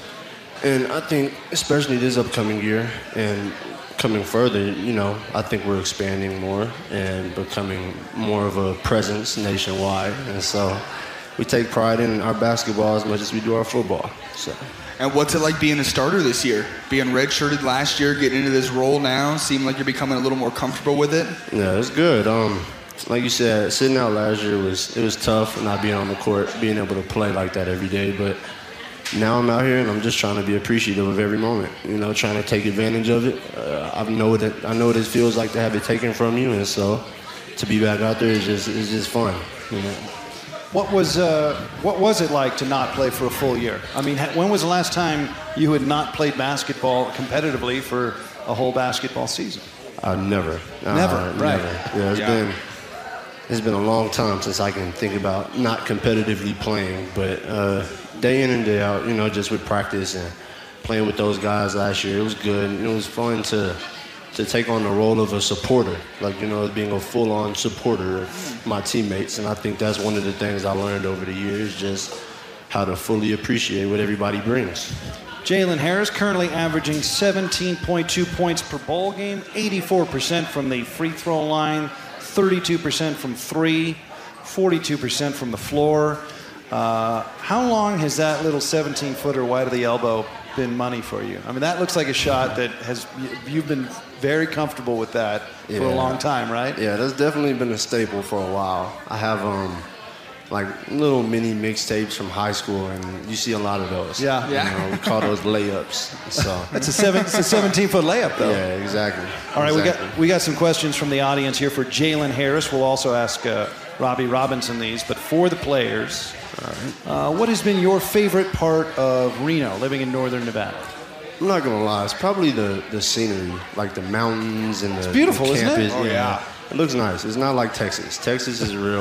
And I think, especially this upcoming year and coming further, you know, I think we're expanding more and becoming more of a presence nationwide. And so we take pride in our basketball as much as we do our football. So. And what's it like being a starter this year? Being redshirted last year, getting into this role now, seem like you're becoming a little more comfortable with it? Yeah, it's good. Um, like you said, sitting out last year was it was tough, not being on the court, being able to play like that every day. But now I'm out here and I'm just trying to be appreciative of every moment, you know, trying to take advantage of it. Uh, I know that I know what it feels like to have it taken from you, and so to be back out there is just is just fun. You know? What was uh, what was it like to not play for a full year? I mean, when was the last time you had not played basketball competitively for a whole basketball season? Uh, never. Never, uh, right? Never. Yeah, it's yeah. been it's been a long time since I can think about not competitively playing, but. Uh, Day in and day out, you know, just with practice and playing with those guys last year, it was good. It was fun to to take on the role of a supporter, like, you know, being a full-on supporter of my teammates. And I think that's one of the things I learned over the years, just how to fully appreciate what everybody brings. Jalen Harris currently averaging seventeen point two points per ball game, eighty-four percent from the free throw line, thirty-two percent from three, forty-two percent from the floor. Uh, how long has that little seventeen-footer wide of the elbow been money for you? I mean, that looks like a shot that has you've been very comfortable with that yeah. for a long time, right? Yeah, that's definitely been a staple for a while. I have um, like little mini mixtapes from high school, and you see a lot of those. Yeah, yeah. You know, we call those layups. So that's a seven, it's a seventeen-foot layup, though. Yeah, exactly. All right, exactly. we got we got some questions from the audience here for Jalen Harris. We'll also ask uh, Robbie Robinson these, but for the players. All right. Uh, what has been your favorite part of Reno, living in northern Nevada? I'm not gonna lie, it's probably the, the scenery, like the mountains and the, it's beautiful, the campus. Isn't it? Oh, yeah. yeah. It looks nice. It's not like Texas. Texas is real.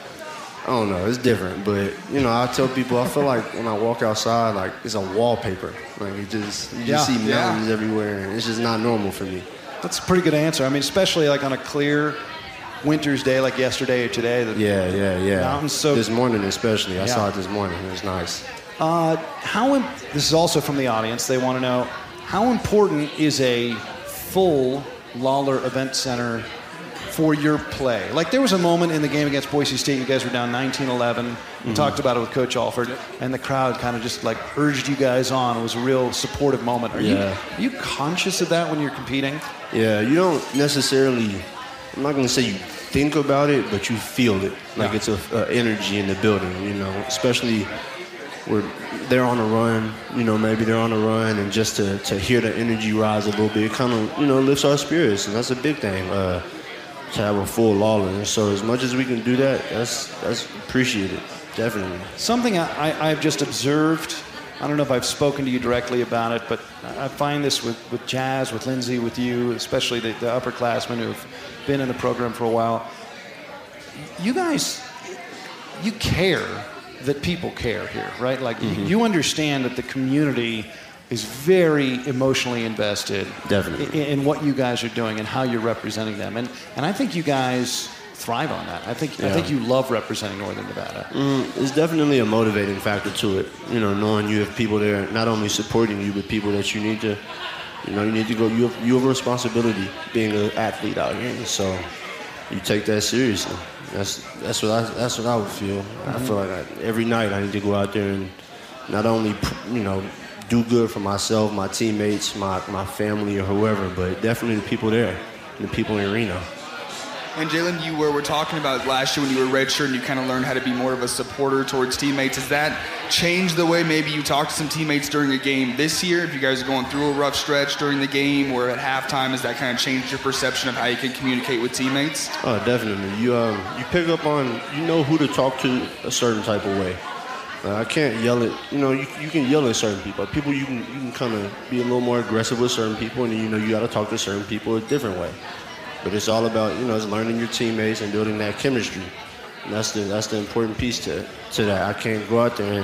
I don't know. It's different, but you know, I tell people I feel like when I walk outside, like it's a wallpaper. Like it just you just yeah. see mountains yeah. everywhere, and it's just not normal for me. That's a pretty good answer. I mean, especially like on a clear winter's day like yesterday or today. The yeah, yeah, yeah. Mountains so this morning especially. I yeah. saw it this morning. It was nice. Uh, how imp- this is also from the audience. They want to know how important is a full Lawler Event Center for your play? Like there was a moment in the game against Boise State. You guys were down nineteen eleven. We mm-hmm. talked about it with Coach Alford, and the crowd kind of just like urged you guys on. It was a real supportive moment. Are yeah. you are you conscious of that when you're competing? Yeah, you don't necessarily. I'm not going to say you think about it, but you feel it. Like yeah. it's a, a energy in the building, you know, especially we're they're on a run, you know, maybe they're on a run, and just to, to hear the energy rise a little bit, kind of, you know, lifts our spirits, and that's a big thing, uh, to have a full Lawler. So as much as we can do that, that's that's appreciated, definitely. Something I, I, I've just observed, I don't know if I've spoken to you directly about it, but I find this with, with Jazz, with Lindsay, with you, especially the, the upperclassmen who've been in the program for a while. You guys, you care that people care here, right? Like, mm-hmm. you understand that the community is very emotionally invested Definitely. In, in what you guys are doing and how you're representing them. And and I think you guys thrive on that. I think yeah. I think you love representing Northern Nevada. Mm, it's definitely a motivating factor to it. You know, knowing you have people there not only supporting you, but people that you need to, you know, you need to go. You have, you have a responsibility being an athlete out here, so you take that seriously. That's that's what I that's what I would feel. Mm-hmm. I feel like I, every night I need to go out there and not only, you know, do good for myself, my teammates, my my family, or whoever, but definitely the people there, the people in Reno. And Jalen, you were, were talking about last year when you were redshirt and you kind of learned how to be more of a supporter towards teammates. Has that changed the way maybe you talk to some teammates during a game this year? If you guys are going through a rough stretch during the game or at halftime, has that kind of changed your perception of how you can communicate with teammates? Oh, definitely. You um, you pick up on, you know who to talk to a certain type of way. Uh, I can't yell at, you know, you, you can yell at certain people. People, you can you can kind of be a little more aggressive with certain people, and then, you know, you got to talk to certain people a different way. But it's all about, you know, it's learning your teammates and building that chemistry. And that's the that's the important piece to to that. I can't go out there and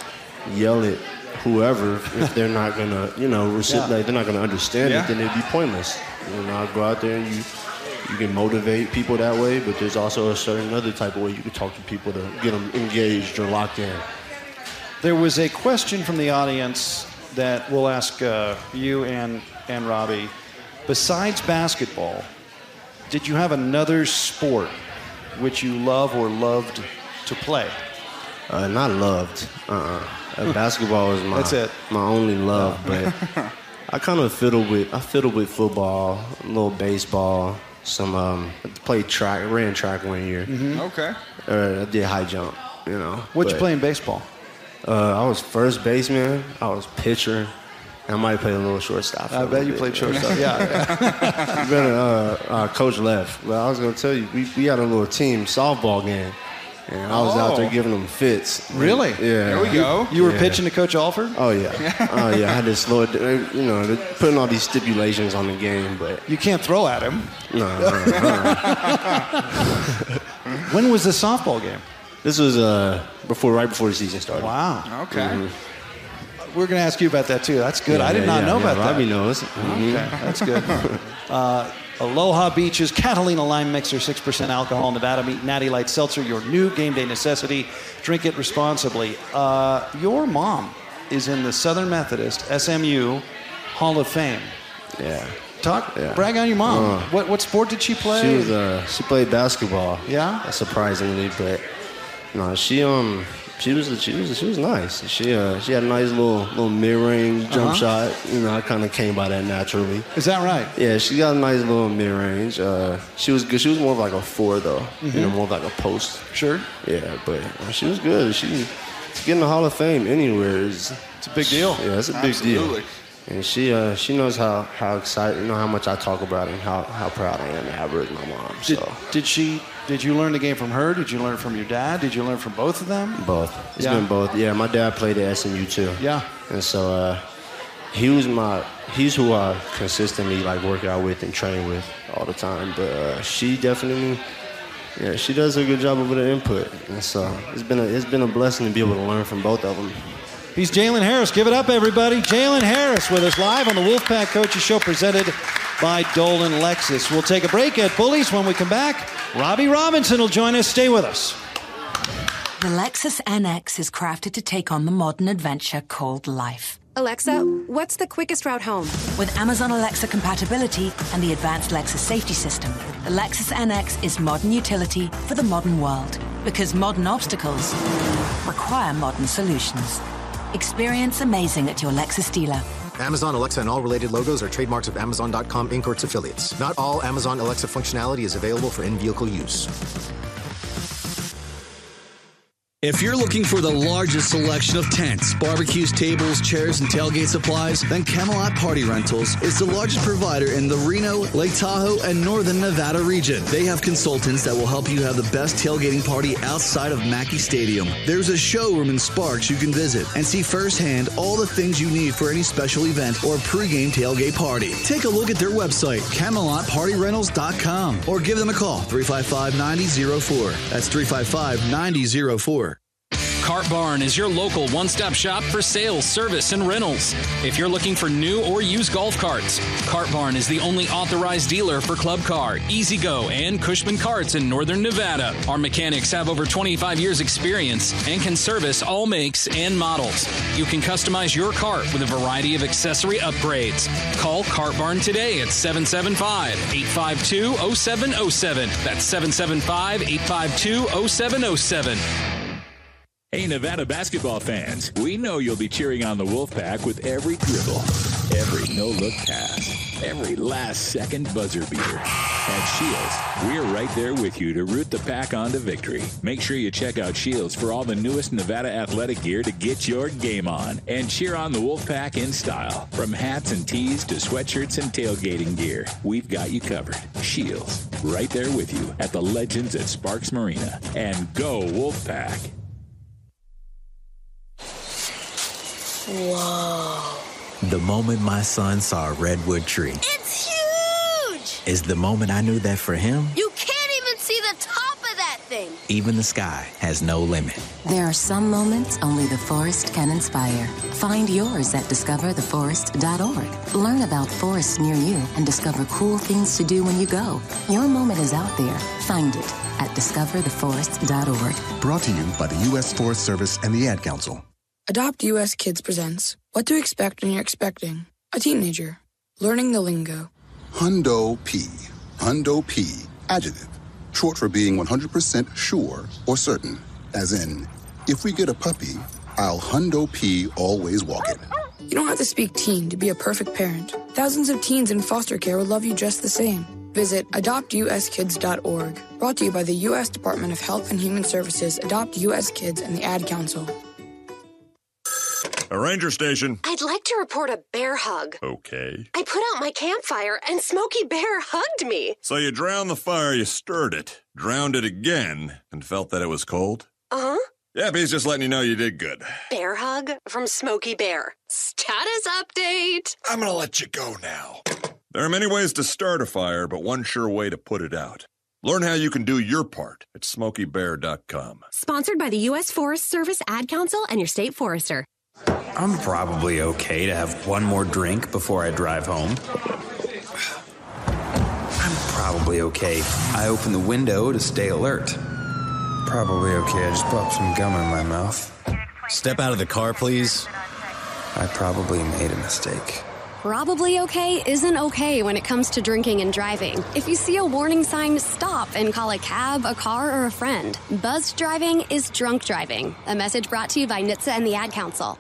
yell at whoever if they're not gonna, you know, reciprocate. Yeah. They're not gonna understand yeah. it. Then it'd be pointless. You know, I go out there and you you can motivate people that way, but there's also a certain other type of way you can talk to people to get them engaged or locked in. There was a question from the audience that we'll ask uh, you and and Robbie. Besides basketball, did you have another sport which you love or loved to play? Uh, not loved. Uh-uh. Uh, basketball was my That's it. my only love, but I kind of fiddled with I fiddled with football, a little baseball, some um, I played track, ran track one year. Mm-hmm. Okay. Uh, I did high jump, you know. What'd you play in baseball? Uh, I was first baseman. I was pitcher. I might play a little shortstop. I bet you played shortstop. Yeah. yeah. Been, uh, uh, coach left. But I was going to tell you, we, we had a little team softball game, and I was oh. out there giving them fits. Really? Yeah. There we go. You were yeah. pitching to Coach Alford? Oh, yeah. Oh, yeah. I had to slow it down. You know, they're putting all these stipulations on the game, but... You can't throw at him. No, no, no. When was the softball game? This was uh, before, right before the season started. Wow. Okay. Mm-hmm. We're going to ask you about that, too. That's good. Yeah, I did yeah, not yeah, know yeah. about Robbie that. knows. Mm-hmm. Okay, that's good. uh, Aloha Beaches, Catalina Lime Mixer, six percent alcohol, Nevada Meat, Natty Light Seltzer, your new game day necessity. Drink it responsibly. Uh, your mom is in the Southern Methodist S M U Hall of Fame. Yeah. Talk, yeah. brag on your mom. Uh, what what sport did she play? She was uh, she played basketball. Yeah. Surprisingly, but no, she um she was she was she was nice. She uh she had a nice little little mid range jump uh-huh. shot. You know, I kind of came by that naturally. Is that right? Yeah, she got a nice little mid range. Uh, she was good. She was more of like a four though. Mm-hmm. You know, more of like a post. Sure. Yeah, but uh, she was good. She to get in the Hall of Fame anywhere is it's a big deal. Yeah, it's a big Absolutely. deal. And she uh, she knows how, how excited, you know, how much I talk about it and how, how proud I am to have her as my mom. So. Did, did she, did you learn the game from her? Did you learn from your dad? Did you learn from both of them? Both. It's yeah. been both. Yeah, my dad played at S M U too. Yeah. And so uh, he was my, he's who I consistently like work out with and train with all the time. But uh, she definitely, yeah, she does a good job of the input. And so it's been a, it's been a blessing to be able to learn from both of them. He's Jalen Harris. Give it up, everybody. Jalen Harris with us live on the Wolfpack Coaches Show presented by Dolan Lexus. We'll take a break at Bullies. When we come back, Robbie Robinson will join us. Stay with us. The Lexus N X is crafted to take on the modern adventure called life. Alexa, what's the quickest route home? With Amazon Alexa compatibility and the advanced Lexus safety system, the Lexus N X is modern utility for the modern world. Because modern obstacles require modern solutions. Experience amazing at your Lexus dealer. Amazon Alexa and all related logos are trademarks of Amazon dot com Incorporated or its affiliates. Not all Amazon Alexa functionality is available for in-vehicle use. If you're looking for the largest selection of tents, barbecues, tables, chairs, and tailgate supplies, then Camelot Party Rentals is the largest provider in the Reno, Lake Tahoe, and Northern Nevada region. They have consultants that will help you have the best tailgating party outside of Mackey Stadium. There's a showroom in Sparks you can visit and see firsthand all the things you need for any special event or pregame tailgate party. Take a look at their website, camelot party rentals dot com, or give them a call, three five five, nine zero zero four. That's three five five, nine zero zero four. Cart Barn is your local one-stop shop for sales, service, and rentals. If you're looking for new or used golf carts, Cart Barn is the only authorized dealer for Club Car, Easy Go, and Cushman carts in Northern Nevada. Our mechanics have over twenty-five years experience and can service all makes and models. You can customize your cart with a variety of accessory upgrades. Call Cart Barn today at seven seven five, eight five two, zero seven zero seven. That's seven seven five, eight five two, zero seven zero seven. Hey, Nevada basketball fans, we know you'll be cheering on the Wolfpack with every dribble, every no-look pass, every last-second buzzer beater. At Shields, we're right there with you to root the pack on to victory. Make sure you check out Shields for all the newest Nevada athletic gear to get your game on and cheer on the Wolfpack in style. From hats and tees to sweatshirts and tailgating gear, we've got you covered. Shields, right there with you at the Legends at Sparks Marina. And go Wolfpack! Whoa. The moment my son saw a redwood tree It's huge! is the moment I knew that for him, You can't even see the top of that thing. even the sky has no limit. There are some moments only the forest can inspire. Find yours at discover the forest dot org. Learn about forests near you and discover cool things to do when you go. Your moment is out there. Find it at discover the forest dot org. Brought to you by the U S Forest Service and the Ad Council. Adopt U S Kids presents What to Expect When You're Expecting a Teenager. Learning the lingo. Hundo P. Hundo P. Adjective. Short for being one hundred percent sure or certain. As in, if we get a puppy, I'll Hundo P always walk it. You don't have to speak teen to be a perfect parent. Thousands of teens in foster care will love you just the same. Visit adopt u s kids dot org. Brought to you by the U S Department of Health and Human Services, Adopt U S Kids, and the Ad Council. A ranger station. I'd like to report a bear hug. Okay. I put out my campfire and Smokey Bear hugged me. So you drowned the fire, you stirred it, drowned it again, and felt that it was cold? Uh-huh. Yep, he's just letting you know you did good. Bear hug from Smokey Bear. Status update. I'm gonna let you go now. There are many ways to start a fire, but one sure way to put it out. Learn how you can do your part at smokey bear dot com. Sponsored by the U S Forest Service, Ad Council, and your state forester. I'm probably okay to have one more drink before I drive home. I'm probably okay. I open the window to stay alert. Probably okay. I just popped some gum in my mouth. Step out of the car, please. I probably made a mistake. Probably okay isn't okay when it comes to drinking and driving. If you see a warning sign, stop and call a cab, a car, or a friend. Buzzed driving is drunk driving. A message brought to you by N H T S A and the Ad Council.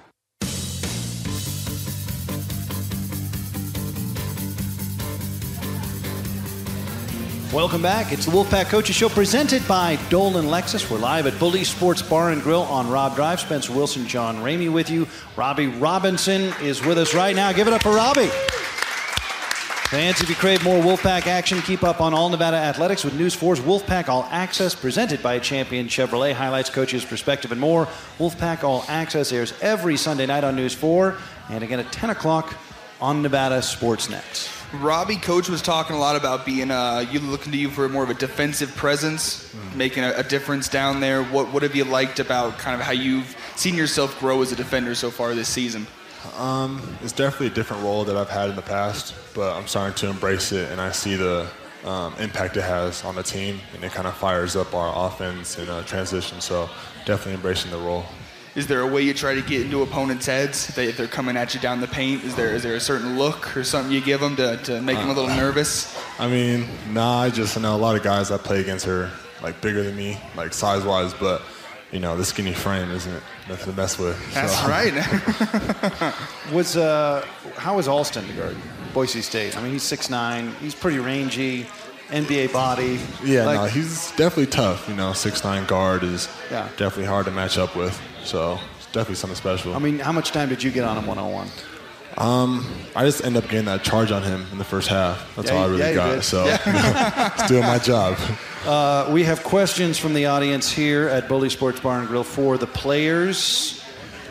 Welcome back. It's the Wolfpack Coaches Show presented by Dolan Lexus. We're live at Bully Sports Bar and Grill on Robb Drive. Spencer Wilson, John Ramey with you. Robbie Robinson is with us right now. Give it up for Robbie. Fans, if you crave more Wolfpack action, keep up on all Nevada athletics with News four's Wolfpack All Access, presented by Champion Chevrolet. Highlights, coaches, perspective, and more. Wolfpack All Access airs every Sunday night on News four, and again at ten o'clock on Nevada Sportsnet. Robbie, Coach was talking a lot about being, uh, you looking to you for more of a defensive presence, mm. making a, a difference down there. What what have you liked about kind of how you've seen yourself grow as a defender so far this season? Um, it's definitely a different role that I've had in the past, but I'm starting to embrace it, and I see the um, impact it has on the team, and it kind of fires up our offense in uh, transition, so definitely embracing the role. Is there a way you try to get into opponents' heads if, they, if they're coming at you down the paint? Is there is there a certain look or something you give them to, to make uh, them a little nervous? I mean, nah, I just I know a lot of guys I play against are like bigger than me, like size-wise, but you know, the skinny frame isn't nothing to mess with. That's so. right. was uh, how was Alston to guard Boise State? I mean, he's six nine. He's pretty rangy. N B A body. Yeah, like, no, he's definitely tough. You know, six nine guard is Yeah. definitely hard to match up with. So it's definitely something special. I mean, how much time did you get on him one-on-one? Um, I just end up getting that charge on him in the first half. That's Yeah, all I you- really yeah, you got. did. So Yeah. it's doing my job. Uh, we have questions from the audience here at Bully Sports Bar and Grill for the players.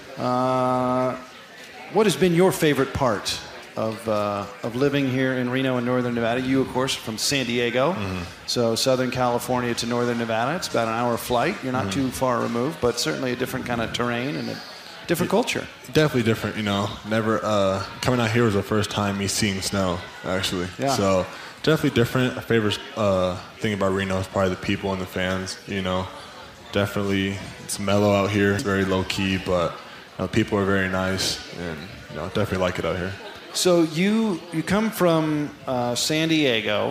Uh, what has been your favorite part of uh, of living here in Reno and Northern Nevada? You, of course, from San Diego, Mm-hmm. so Southern California to Northern Nevada. It's about an hour flight. You're not Mhm. too far removed, but certainly a different kind of terrain and a different culture. Definitely different, you know. Never uh, coming out here was the first time me seeing snow, actually. Yeah. So definitely different. My favorite uh, thing about Reno is probably the people and the fans. You know, definitely it's mellow out here. It's very low key, but you know, people are very nice, and you know, definitely like it out here. So you you come from uh, San Diego,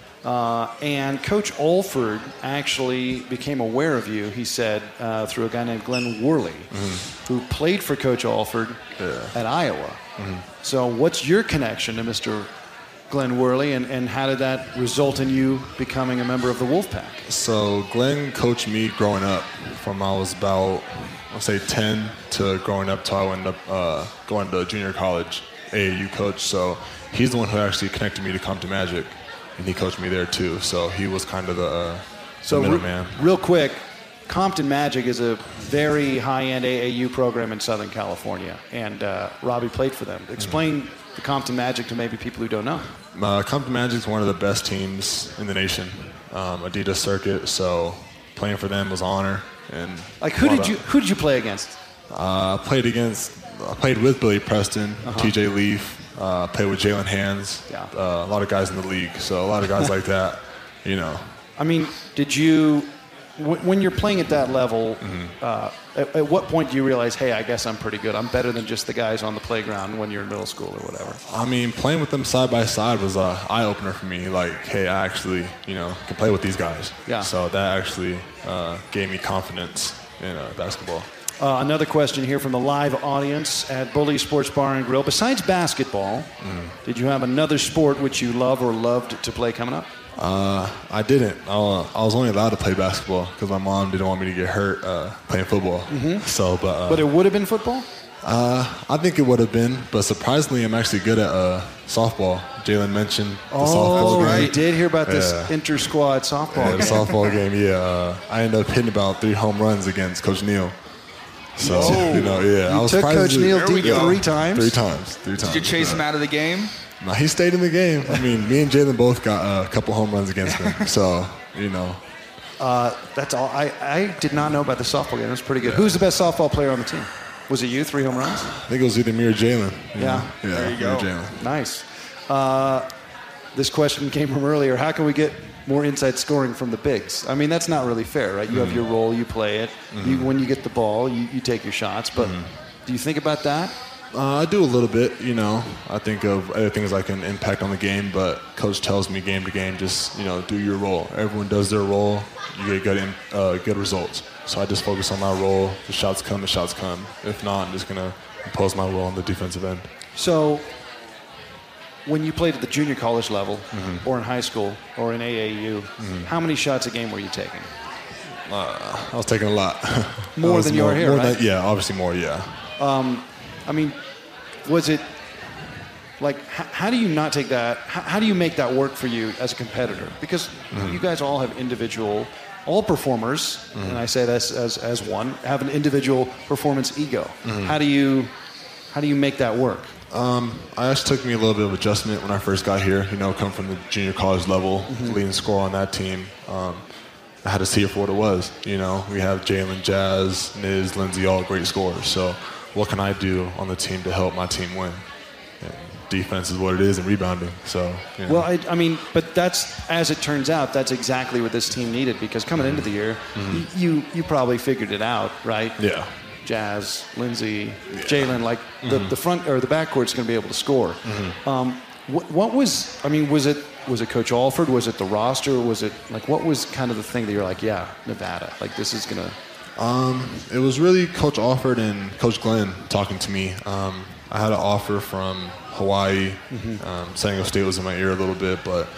uh, and Coach Alford actually became aware of you, he said, uh, through a guy named Glenn Worley, who played for Coach Alford at Iowa. So what's your connection to Mister Glenn Worley, and, and how did that result in you becoming a member of the Wolfpack? So Glenn coached me growing up from I was about, I'll say ten to growing up till I ended up uh, going to junior college, A A U coach. So he's the one who actually connected me to Compton Magic, and he coached me there too. So he was kind of the, uh, So the re- middleman. real quick, Compton Magic is a very high-end A A U program in Southern California, and uh, Robbie played for them. Explain the Compton Magic to maybe people who don't know. Uh, Compton Magic is one of the best teams in the nation, um, Adidas circuit. So playing for them was an honor. And Like, who a lot did of- you who did you play against? Uh, I played against, I played with Billy Preston, Uh-huh. T J Leaf, uh, played with Jalen Hands, Yeah. uh, a lot of guys in the league. So a lot of guys like that, you know. I mean, did you, w- when you're playing at that level, uh, at, at what point do you realize, hey, I guess I'm pretty good. I'm better than just the guys on the playground when you're in middle school or whatever? I mean, playing with them side by side was an eye opener for me. Like, hey, I actually, you know, can play with these guys. Yeah. So that actually uh, gave me confidence in uh, basketball. Uh, another question here from the live audience at Bully Sports Bar and Grill. Besides basketball, did you have another sport which you love or loved to play coming up? Uh, I didn't. I, uh, I was only allowed to play basketball because my mom didn't want me to get hurt uh, playing football. Mhm. So, but uh, But it would have been football? Uh, I think it would have been, but surprisingly, I'm actually good at uh, softball. Jalen mentioned the softball Oh, game. I did hear about this Yeah. inter-squad softball Yeah, the game. softball game. Yeah, uh, I ended up hitting about three home runs against Coach Neal. So Whoa. you know, yeah, You I was took Coach surprisingly- Neal There we deep go. three times? Three times. Three times. Did you chase yeah. him out of the game? No, he stayed in the game. I mean, me and Jalen both got uh, a couple home runs against him. So you know, Uh, that's all. I, I did not know about the softball game. It was pretty good. Who's the best softball player on the team? Was it you? Three home runs? I think it was either me or Jalen. you Yeah. know? Yeah. There you me or go. Jalen. Nice. Uh, this question came from earlier. How can we get more inside scoring from the bigs? I mean, that's not really fair, right? You have Mhm. your role, you play it. You, Mhm. when you get the ball, you, you take your shots. But Mhm. do you think about that? Uh, I do a little bit, you know. I think of other things like an impact on the game, but coach tells me game to game, just you know, do your role. Everyone does their role. You get good, in, uh, good results. So I just focus on my role. The shots come, the shots come. If not, I'm just gonna impose my role on the defensive end. So when you played at the junior college level, Mhm. or in high school, or in A A U, Mhm. how many shots a game were you taking? Uh, I was taking a lot. More I was than you are here, more right? than- yeah, obviously more. Yeah. Um, I mean, was it like h- how do you not take that? How, how do you make that work for you as a competitor? Because Mhm. you guys all have individual, all performers, Mhm. and I say this as as one, have an individual performance ego. Mhm. How do you how do you make that work? Um, I actually took me a little bit of adjustment when I first got here. You know, come from the junior college level, Mhm. leading scorer on that team. Um, I had to see it for what it was. You know, we have Jalen, Jazz, Niz, Lindsay, all great scorers. So, what can I do on the team to help my team win? And defense is what it is, and rebounding. So, you know. Well, I, I mean, but that's as it turns out, that's exactly what this team needed. Because coming into the year, Mhm. y- you you probably figured it out, right? Yeah. Jazz, Lindsay, Jalen, like the, Mhm. the front or the backcourt's going to be able to score. Mhm. Um, what, what was? I mean, was it was it Coach Alford? Was it the roster? Was it like what was kind of the thing that you're like, yeah, Nevada, like this is gonna. Um, it was really Coach Alford and Coach Glenn talking to me. Um, I had an offer from Hawaii. Mhm. Um, San Diego State was in my ear a little bit, but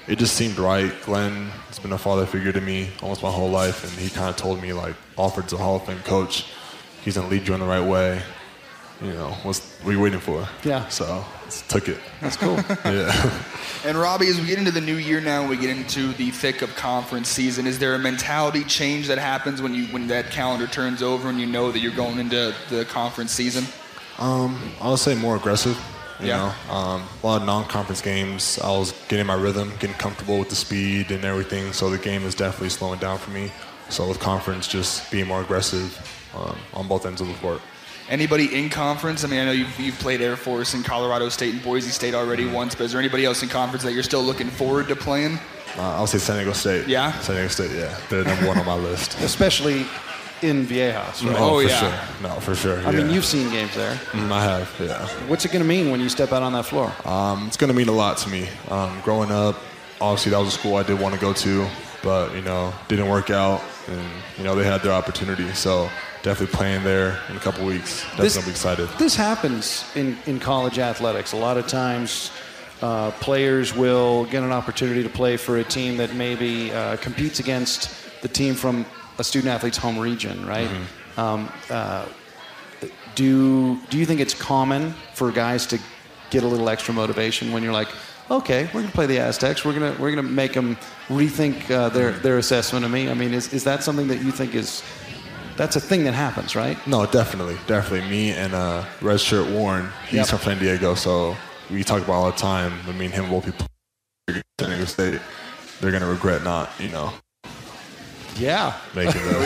it just seemed right. Glenn has been a father figure to me almost my whole life, and he kind of told me, like, Alfred's a Hall of Fame coach. He's going to lead you in the right way. You know, what's, what are you waiting for? Yeah. So, just took it. That's cool. Yeah. And Robbie, as we get into the new year now, we get into the thick of conference season, is there a mentality change that happens when you when that calendar turns over and you know that you're going into the conference season? Um, I would say more aggressive. You Yeah. know, um, a lot of non-conference games, I was getting my rhythm, getting comfortable with the speed and everything, so the game is definitely slowing down for me. So with conference, just being more aggressive um, on both ends of the court. Anybody in conference? I mean, I know you've, you've played Air Force and Colorado State and Boise State already Mm-hmm. once, but is there anybody else in conference that you're still looking forward to playing? Uh, I'll say San Diego State. Yeah? San Diego State, yeah. They're number one on my list. Especially in Viejas, right? Oh, Oh, for yeah. sure. No, for sure. I yeah. mean, you've seen games there. Mm, I have, yeah. What's it going to mean when you step out on that floor? Um, it's going to mean a lot to me. Um, growing up, obviously that was a school I did want to go to, but, you know, didn't work out, and, you know, they had their opportunity. So definitely playing there in a couple weeks. Definitely This- going to be excited. This happens in, in college athletics. A lot of times uh, players will get an opportunity to play for a team that maybe uh, competes against the team from a student-athlete's home region, right? Mm-hmm. Um, uh, do, do you think it's common for guys to get a little extra motivation when you're like, okay, we're going to play the Aztecs. We're going to we're going to make them rethink uh, their, their assessment of me? I mean, is, is that something that you think is... That's a thing that happens, right? No, definitely, definitely. Me and uh, Red Shirt Warren, he's Yep. from San Diego, so we talk about all the time. I mean, him will be playing San Diego State. They're gonna regret not, you know, Yeah. making the.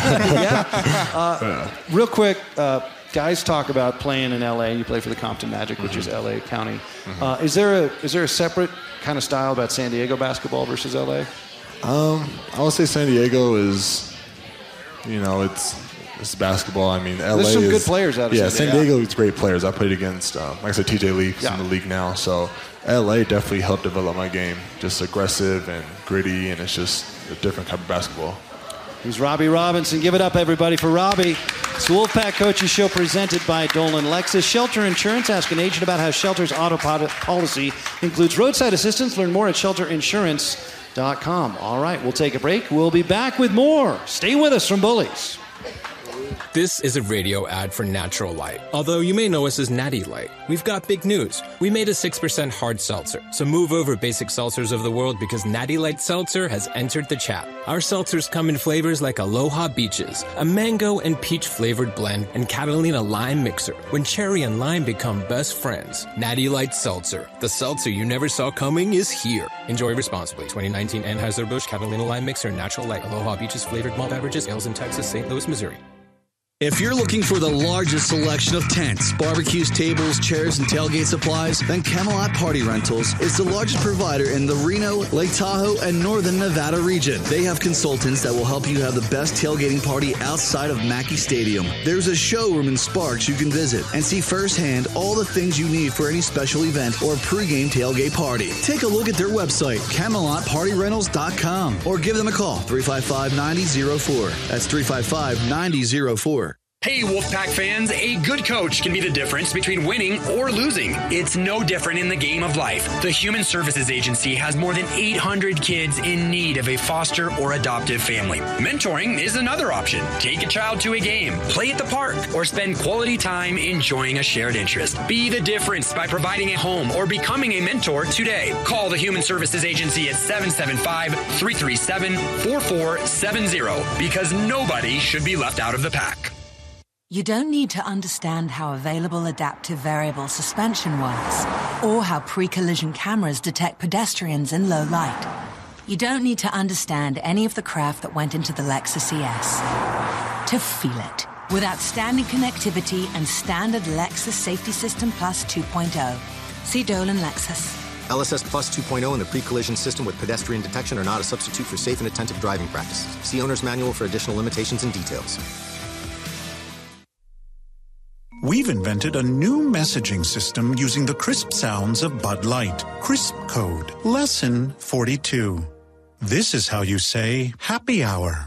yeah. Uh, Yeah. Real quick, uh, guys talk about playing in L A. You play for the Compton Magic, which is L A County. Uh, is there a is there a separate kind of style about San Diego basketball versus L A? Um, I would say San Diego is, you know, it's it's basketball. I mean, L A There's some is, good players out of yeah, San San Diego. Diego is great players. I played against, um, like I said, T J Leaf is Yeah. in the league now. So L A definitely helped develop my game. Just aggressive and gritty, and it's just a different type of basketball. He's Robbie Robinson. Give it up, everybody, for Robbie. It's the Wolfpack Coaches Show presented by Dolan Lexus. Shelter Insurance. Ask an agent about how Shelter's auto pod- policy includes roadside assistance. Learn more at shelter insurance dot com. All right, we'll take a break. We'll be back with more. Stay with us from Bullies. This is a radio ad for Natural Light. Although you may know us as Natty Light, we've got big news. We made a six percent hard seltzer. So move over, basic seltzers of the world, because Natty Light Seltzer has entered the chat. Our seltzers come in flavors like Aloha Beaches, a mango and peach flavored blend, and Catalina Lime Mixer, when cherry and lime become best friends. Natty Light Seltzer. The seltzer you never saw coming is here. Enjoy responsibly. twenty nineteen Anheuser-Busch Catalina Lime Mixer, Natural Light, Aloha Beaches flavored malt beverages, ales in Texas, Saint Louis, Missouri. If you're looking for the largest selection of tents, barbecues, tables, chairs, and tailgate supplies, then Camelot Party Rentals is the largest provider in the Reno, Lake Tahoe, and Northern Nevada region. They have consultants that will help you have the best tailgating party outside of Mackey Stadium. There's a showroom in Sparks you can visit and see firsthand all the things you need for any special event or pregame tailgate party. Take a look at their website, camelot party rentals dot com, or give them a call, three five five, nine zero zero four. That's three five five, nine zero zero four. Hey, Wolfpack fans, a good coach can be the difference between winning or losing. It's no different in the game of life. The Human Services Agency has more than eight hundred kids in need of a foster or adoptive family. Mentoring is another option. Take a child to a game, play at the park, or spend quality time enjoying a shared interest. Be the difference by providing a home or becoming a mentor today. Call the Human Services Agency at seven seven five, three three seven, four four seven zero because nobody should be left out of the pack. You don't need to understand how available adaptive variable suspension works or how pre-collision cameras detect pedestrians in low light. You don't need to understand any of the craft that went into the Lexus E S to feel it. With outstanding connectivity and standard Lexus Safety System Plus two point oh. See Dolan Lexus. L S S Plus two point oh and the pre-collision system with pedestrian detection are not a substitute for safe and attentive driving practices. See owner's manual for additional limitations and details. We've invented a new messaging system using the crisp sounds of Bud Light. Crisp Code. Lesson forty-two. This is how you say happy hour.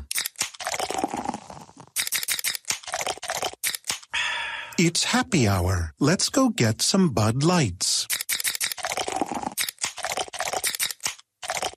It's happy hour. Let's go get some Bud Lights.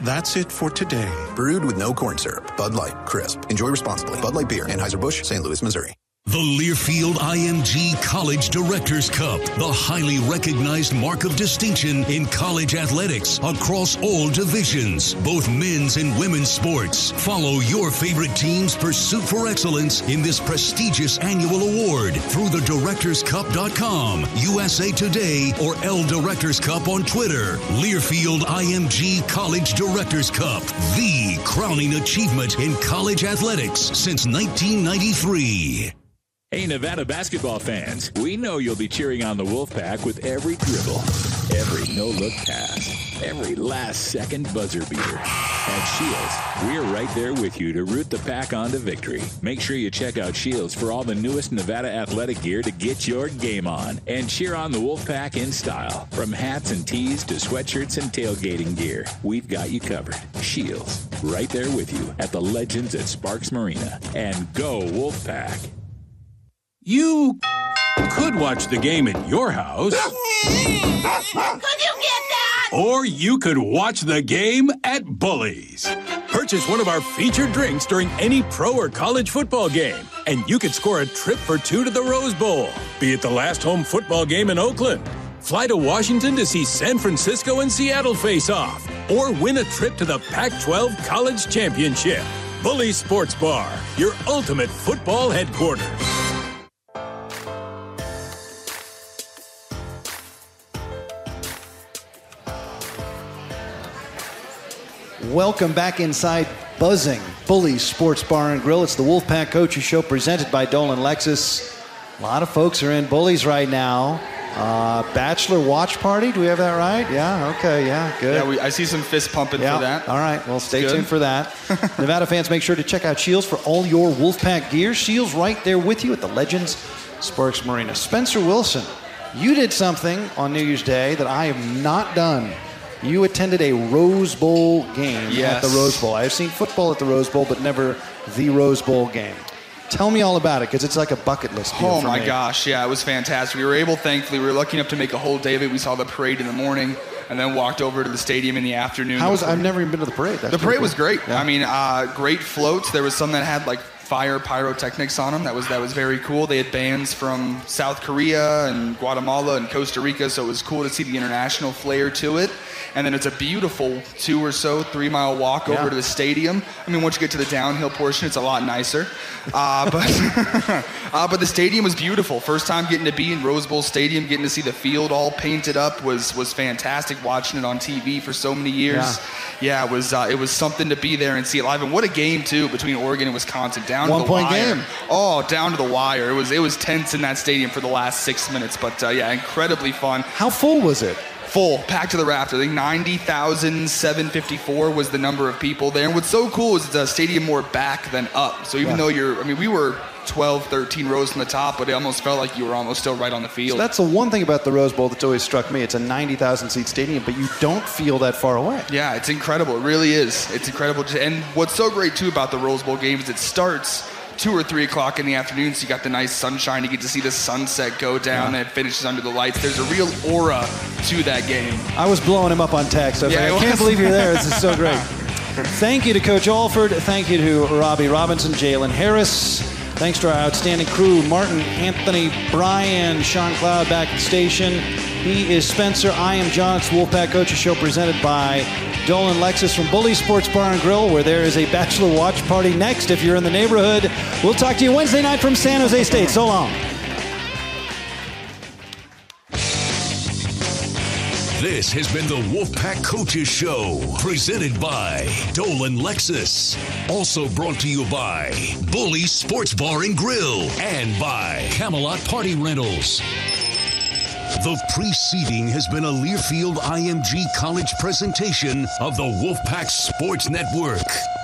that's it for today. Brewed with no corn syrup. Bud Light. Crisp. Enjoy responsibly. Bud Light Beer. Anheuser-Busch. Saint Louis, Missouri. The Learfield I M G College Directors Cup, the highly recognized mark of distinction in college athletics across all divisions, both men's and women's sports. Follow your favorite team's pursuit for excellence in this prestigious annual award through the directors cup dot com, U S A Today, or L Directors Cup on Twitter. Learfield I M G College Directors Cup, the crowning achievement in college athletics since nineteen ninety-three. Hey, Nevada basketball fans, we know you'll be cheering on the Wolfpack with every dribble, every no-look pass, every last-second buzzer beater. At Shields, we're right there with you to root the Pack on to victory. Make sure you check out Shields for all the newest Nevada athletic gear to get your game on. And cheer on the Wolfpack in style. From hats and tees to sweatshirts and tailgating gear, we've got you covered. Shields, right there with you at the Legends at Sparks Marina. And go Wolfpack. You could watch the game at your house. Could you get that? Or you could watch the game at Bully's. Purchase one of our featured drinks during any pro or college football game, and you could score a trip for two to the Rose Bowl. Be it the last home football game in Oakland, fly to Washington to see San Francisco and Seattle face off, or win a trip to the Pac twelve College Championship. Bully's Sports Bar, your ultimate football headquarters. Welcome back inside buzzing Bully's Sports Bar and Grill. It's the Wolfpack Coaches Show presented by Dolan Lexus. A lot of folks are in Bully's right now. Uh, bachelor watch party, do we have that right? Yeah, okay, yeah, good. Yeah, we, I see some fist pumping yeah, for that. All right, well, stay tuned for that. Nevada fans, make sure to check out Shields for all your Wolfpack gear. Shields right there with you at the Legends Sparks Marina. Spencer Wilson, you did something on New Year's Day that I have not done. You attended a Rose Bowl game yes. at the Rose Bowl. I've seen football at the Rose Bowl, but never the Rose Bowl game. Tell me all about it, because it's like a bucket list deal Oh, for my me. gosh. Yeah, it was fantastic. We were able, thankfully, we were lucky enough to make a whole day of it. We saw the parade in the morning and then walked over to the stadium in the afternoon. How was, I've never even been to the parade. That's the parade cool. was great. Yeah. I mean, uh, great floats. There was some that had, like, fire pyrotechnics on them. That was that was very cool. They had bands from South Korea and Guatemala and Costa Rica, so it was cool to see the international flair to it. And then it's a beautiful two or so, three mile walk yeah. over to the stadium. I mean, once you get to the downhill portion, it's a lot nicer. Uh, but uh, but the stadium was beautiful. First time getting to be in Rose Bowl Stadium, getting to see the field all painted up was was fantastic. Watching it on T V for so many years, yeah, yeah it was uh, it was something to be there and see it live. And what a game too between Oregon and Wisconsin, down One to the point wire. game. Oh, down to the wire. It was it was tense in that stadium for the last six minutes. But uh, yeah, incredibly fun. How full was it? Full, packed to the rafters. I think ninety thousand seven hundred fifty-four was the number of people there. And what's so cool is the stadium more back than up. So even yeah. though you're, I mean, we were twelve, thirteen rows from the top, but it almost felt like you were almost still right on the field. So that's the one thing about the Rose Bowl that's always struck me. It's a ninety thousand seat stadium, but you don't feel that far away. Yeah, it's incredible. It really is. It's incredible. And what's so great, too, about the Rose Bowl game is it starts two or three o'clock in the afternoon, so you got the nice sunshine. You get to see the sunset go down, yeah. and it finishes under the lights. There's a real aura to that game. I was blowing him up on text. I was Yeah, like, I can't believe you're there. This is so great. Thank you to Coach Alford. Thank you to Robbie Robinson, Jalen Harris. Thanks to our outstanding crew, Martin, Anthony, Brian, Sean Cloud back at the station. He is Spencer. I am John. It's the Wolfpack Coaches Show presented by Dolan Lexus from Bully Sports Bar and Grill, where there is a bachelor watch party next if you're in the neighborhood. We'll talk to you Wednesday night from San Jose State. So long. This has been the Wolfpack Coaches Show, presented by Dolan Lexus. Also brought to you by Bully Sports Bar and Grill and by Camelot Party Rentals. The preceding has been a Learfield I M G College presentation of the Wolfpack Sports Network.